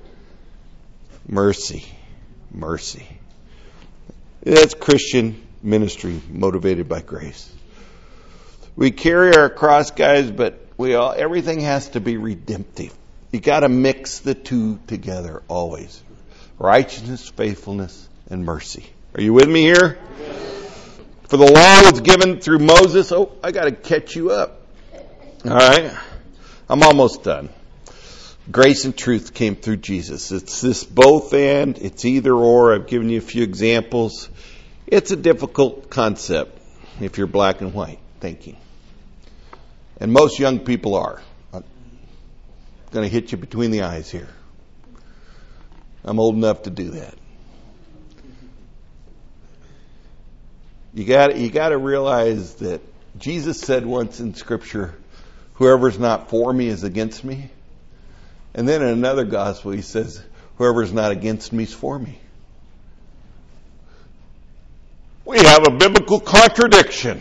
Mercy. Mercy. That's Christian ministry motivated by grace. We carry our cross, guys, but we all everything has to be redemptive. You got to mix the two together always. Righteousness, faithfulness, and mercy. Are you with me here? For the law was given through Moses. Oh, I got to catch you up. All right. I'm almost done. Grace and truth came through Jesus. It's this both and. It's either or. I've given you a few examples. It's a difficult concept if you're black and white thinking. And most young people are. I'm going to hit you between the eyes here. I'm old enough to do that. You got you got to realize that Jesus said once in Scripture, whoever's not for me is against me. And then in another gospel he says, whoever's not against me is for me. We have a biblical contradiction.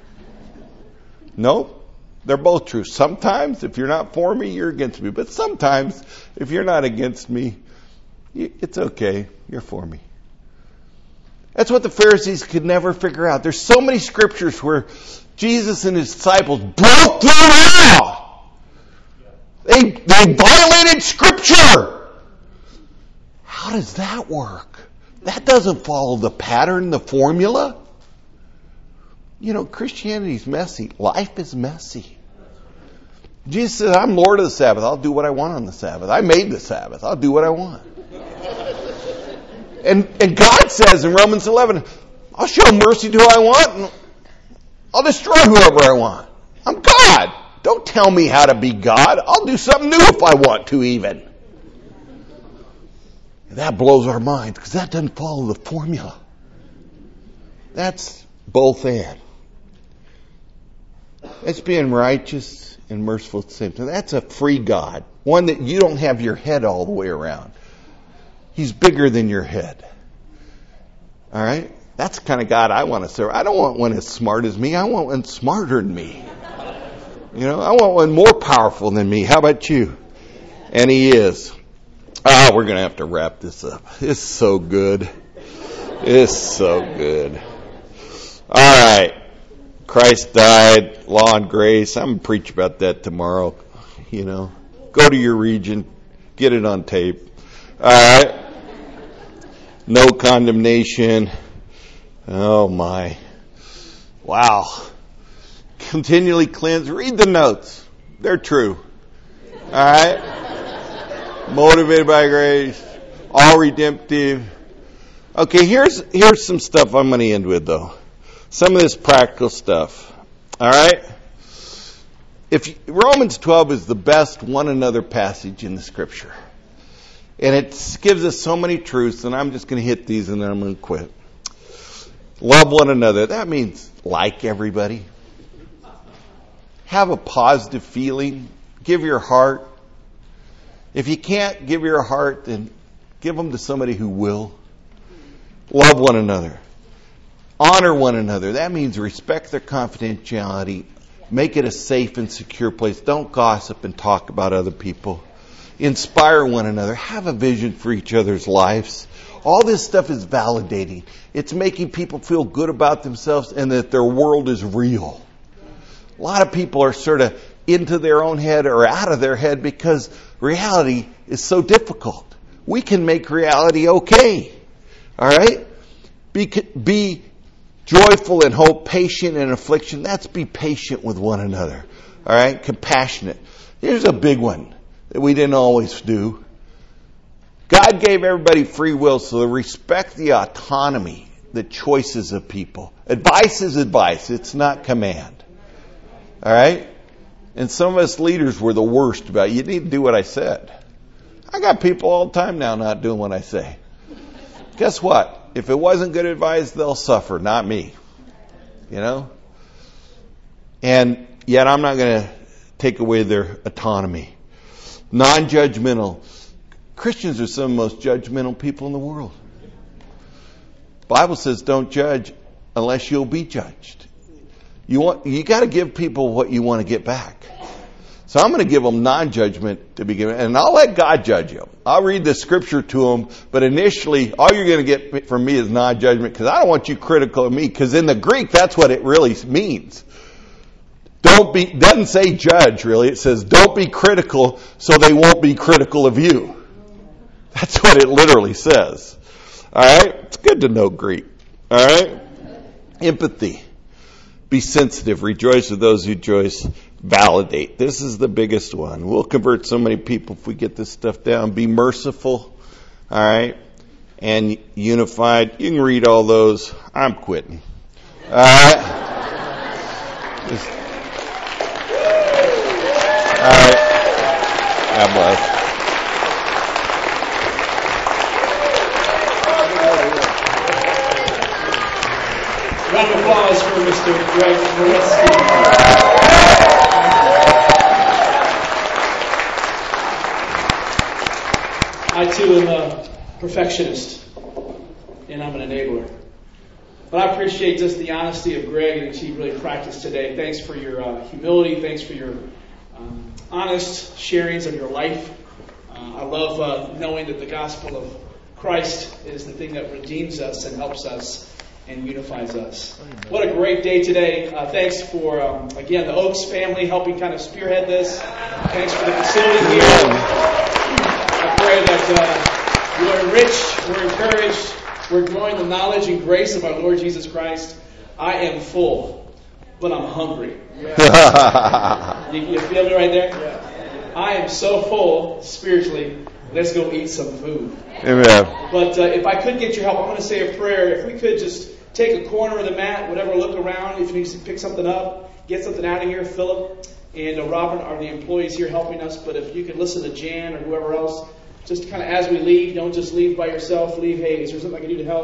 No, they're both true. Sometimes if you're not for me, you're against me. But sometimes if you're not against me, it's okay. You're for me. That's what the Pharisees could never figure out. There's so many scriptures where Jesus and his disciples broke the law. They, they violated Scripture. How does that work? That doesn't follow the pattern, the formula. You know, Christianity's messy. Life is messy. Jesus says, I'm Lord of the Sabbath. I'll do what I want on the Sabbath. I made the Sabbath. I'll do what I want. And, and God says in Romans eleven, I'll show mercy to who I want, and I'll destroy whoever I want. I'm God. Don't tell me how to be God. I'll do something new if I want to even. And that blows our minds because that doesn't follow the formula. That's both and. It's being righteous and merciful at the same time. That's a free God. One that you don't have your head all the way around. He's bigger than your head. All right? That's the kind of God I want to serve. I don't want one as smart as me. I want one smarter than me. You know, I want one more powerful than me. How about you? And He is. Ah, oh, we're going to have to wrap this up. It's so good. It's so good. All right. Christ died, law and grace. I'm going to preach about that tomorrow. You know, go to your region, get it on tape. All right. No condemnation. Oh my. Wow. Continually cleanse. Read the notes. They're true. All right. Motivated by grace. All redemptive. Okay, here's here's some stuff I'm going to end with though. Some of this practical stuff. All right? If you, Romans twelve is the best one another passage in the Scripture. And it gives us so many truths, and I'm just going to hit these and then I'm going to quit. Love one another. That means like everybody. Have a positive feeling. Give your heart. If you can't give your heart, then give them to somebody who will. Love one another. Honor one another. That means respect their confidentiality. Make it a safe and secure place. Don't gossip and talk about other people. Inspire one another. Have a vision for each other's lives. All this stuff is validating. It's making people feel good about themselves and that their world is real. A lot of people are sort of into their own head or out of their head because reality is so difficult. We can make reality okay. All right? Be, be joyful in hope, patient in affliction. That's be patient with one another. All right? Compassionate. Here's a big one that we didn't always do. God gave everybody free will, so respect the autonomy, the choices of people. Advice is advice. It's not command. All right? And some of us leaders were the worst about it. You need to do what I said. I got people all the time now not doing what I say. Guess what? If it wasn't good advice, they'll suffer, not me. You know? And yet I'm not going to take away their autonomy. Non-judgmental. Christians are some of the most judgmental people in the world. The Bible says don't judge unless you'll be judged. You want, you got to give people what you want to get back. So I'm going to give them non-judgment to begin with, and I'll let God judge them. I'll read the scripture to them, but initially, all you're going to get from me is non-judgment, because I don't want you critical of me, because in the Greek, that's what it really means. Don't be, doesn't say judge, really. It says don't be critical, so they won't be critical of you. That's what it literally says. All right? It's good to know Greek. All right? Empathy. Be sensitive. Rejoice with those who rejoice. Validate. This is the biggest one. We'll convert so many people if we get this stuff down. Be merciful. All right? And unified. You can read all those. I'm quitting. All right? Just, all right. God bless. Round of applause for Mister Greg Goretzky. I too am a perfectionist, and I'm an enabler. But I appreciate just the honesty of Greg and he really practiced today. Thanks for your uh, humility. Thanks for your um, honest sharings of your life. Uh, I love uh, knowing that the gospel of Christ is the thing that redeems us and helps us and unifies us. What a great day today. Uh, thanks for, um, again, the Oaks family helping kind of spearhead this. Thanks for the facility here. I pray that uh, you are enriched, we're encouraged, we're growing the knowledge and grace of our Lord Jesus Christ. I am full, but I'm hungry. Yeah. you, you feel me right there? Yeah. I am so full spiritually. Let's go eat some food. Amen. But uh, if I could get your help, I'm going to say a prayer. If we could just take a corner of the mat, whatever, look around. If you need to pick something up, get something out of here. Philip and uh, Robin are the employees here helping us. But if you could listen to Jan or whoever else, just kind of as we leave, don't just leave by yourself. Leave, hey, is there something I can do to help?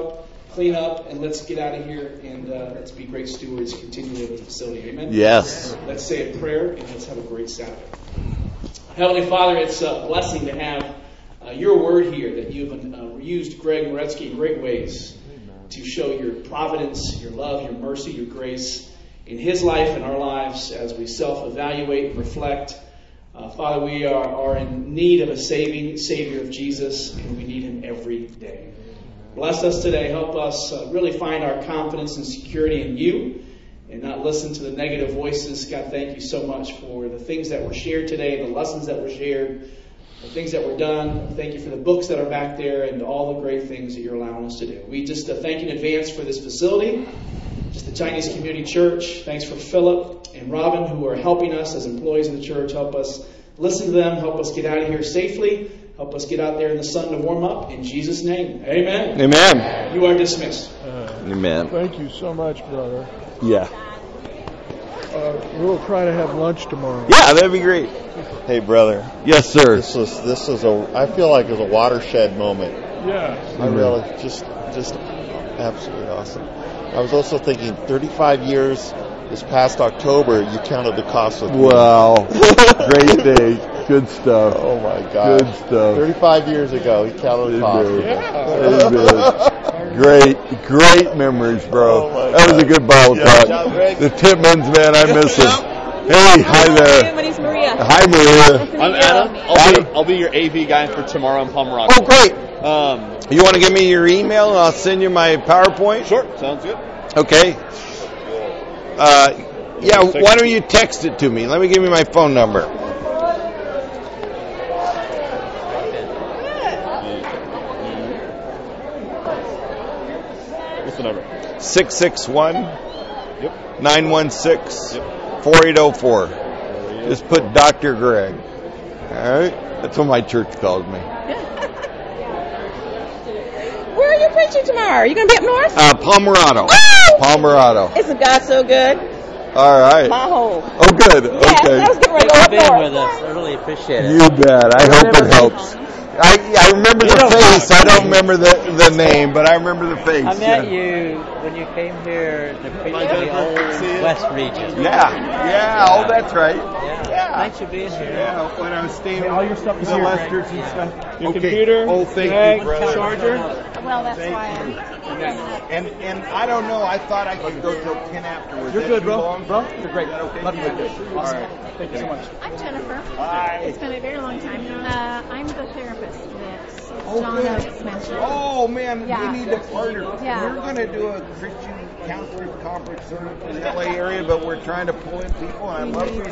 clean up, and let's get out of here, and uh, let's be great stewards continually of the facility. Amen? Yes. Let's say a prayer, and let's have a great Sabbath. Heavenly Father, it's a blessing to have uh, your word here, that you've uh, used Greg Moretsky in great ways to show your providence, your love, your mercy, your grace in his life and our lives as we self-evaluate and reflect. Uh, Father, we are, are in need of a saving Savior of Jesus, and we need him every day. Bless us today. Help us uh, really find our confidence and security in you and not listen to the negative voices. God, thank you so much for the things that were shared today, the lessons that were shared, the things that were done. Thank you for the books that are back there and all the great things that you're allowing us to do. We just uh, thank you in advance for this facility, just the Chinese Community Church. Thanks for Philip and Robin, who are helping us as employees of the church. Help us listen to them. Help us get out of here safely. Help us get out there in the sun to warm up. In Jesus' name, amen. Amen. You are dismissed. Uh, Amen. Thank you so much, brother. Yeah. Uh, we'll try to have lunch tomorrow. Yeah, that'd be great. Hey, brother. Yes, sir. This is this is a. I feel like it's a watershed moment. Yeah. I really just just absolutely awesome. I was also thinking, thirty-five years this past October, you counted the cost with me. Wow. Great day. Good stuff. Oh my God. Good stuff. thirty-five years ago, he counted the cost. Amen. Amen. Great, great memories, bro. Oh that was a good Bible Yeah, talk. John Greg. The Tippmans, man, I miss them. Hey, hi there. My name's Maria. Hi, Maria. I'm Adam. I'll be, I'll be your A V guy for tomorrow in Pomeranian. Oh, great. Um, You want to give me your email and I'll send you my PowerPoint? sure, sounds good. Okay. Uh, yeah, why don't you text it to me? Let me give you my phone number. What's the number? six six one, Yep. nine one six, Yep. four eight zero four. Just put Doctor Greg. All right? That's what my church calls me. Where are you preaching tomorrow? Are you going to be up north? Uh, Pomerado. Oh! Pomerado. Isn't God so good? All right. My home. Oh, good. Yes, Okay. I was getting ready to go Thanks for up being north. with us. I really appreciate it. You bet. I hope it helps. I I remember You the don't face. talk. I don't remember the the name, but I remember the face. I met yeah. you when you came here to preach in the old West region. Yeah. Yeah. Oh, that's right. Yeah. Yeah. Thanks for being here. Yeah. When I was staying All your stuff is the here, Lesters and stuff. Your Okay. computer, Oh, thank bag, you, brother. charger. Well, that's why I'm... And and I don't know. I thought I could go till ten afterwards. You're That's good, too bro. long? Bro, you're great. Okay. Love you. Good. All right. Thank you so much. I'm Jennifer. Hi. It's been a very long time. Uh, I'm the therapist that Oh, Donna good. mentioned. Oh man, Yeah. we need to partner. Yeah. We're going to do a Christian counselors conference in the L A area, but we're trying to pull in people, and I love you.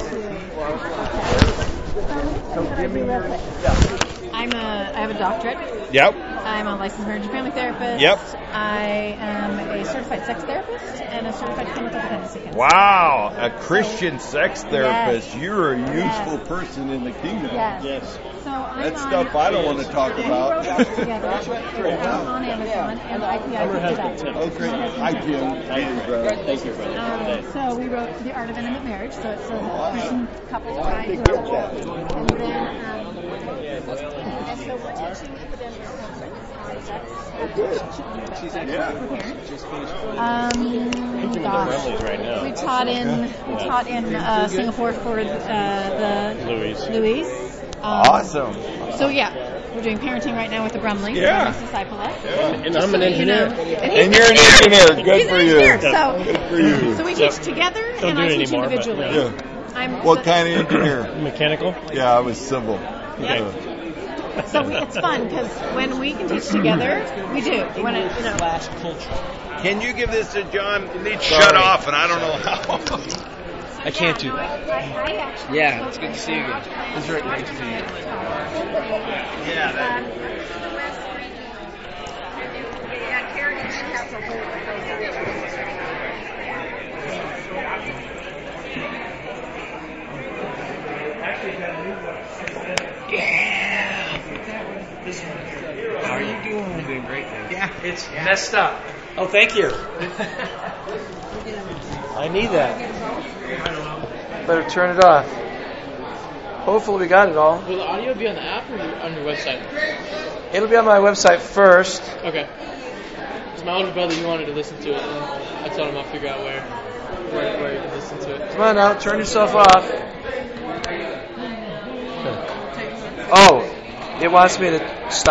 So give me your. I'm a, I have a doctorate. Yep. I'm a licensed marriage and family therapist. Yep. I am a certified sex therapist and a certified chemical dependency counselor. Wow, a Christian sex therapist. Yes. You're a useful Yes. person in the kingdom. Yes. So I'm That's on, stuff I don't want to talk we about. wrote this together. It's on Amazon and I P I picked it up. Oh, great. Hi, Jim. Thank you, brother. Thank you, brother. Um, so we wrote The Art of Intimate Marriage, so it's a Christian couple guide. And then, um, and so we're teaching at the Denver conference on sex, uh, sex for parents. Um, gosh, right now. we taught in we taught in uh, Singapore for uh, the Louise. Louise. Um, Awesome. So yeah, we're doing parenting right now with the Brumleys. Yeah. Next disciple us. And I'm an So, you know, engineer. and, And you're an engineer. Good He's for an you. engineer, so, Good for you. so we teach together Don't and do I it teach anymore, but, individually. Yeah. I'm What so, kind of engineer? Mechanical? Yeah, I was civil. Yeah. So we, it's fun because when we can teach together, we do. When it, you know, Slash culture. Can you give this to John? It needs shut off, and I don't know how. I can't do no, that. I, I, I actually Yeah, it's good to see you again. It's very great to see you. Yeah, that, Um, the West region, yeah, Carrigan has a whole How are you doing? I'm doing great, thanks. Yeah, it's messed up. Oh, thank you. I need that. Better turn it off. Hopefully we got it all. Will the audio be on the app or on your website? It'll be on my website first, Okay. Because my older brother, he wanted to listen to it, and I told him I'll figure out where, where, where you can listen to it. Come on now, turn yourself off. Oh, it wants me to stop.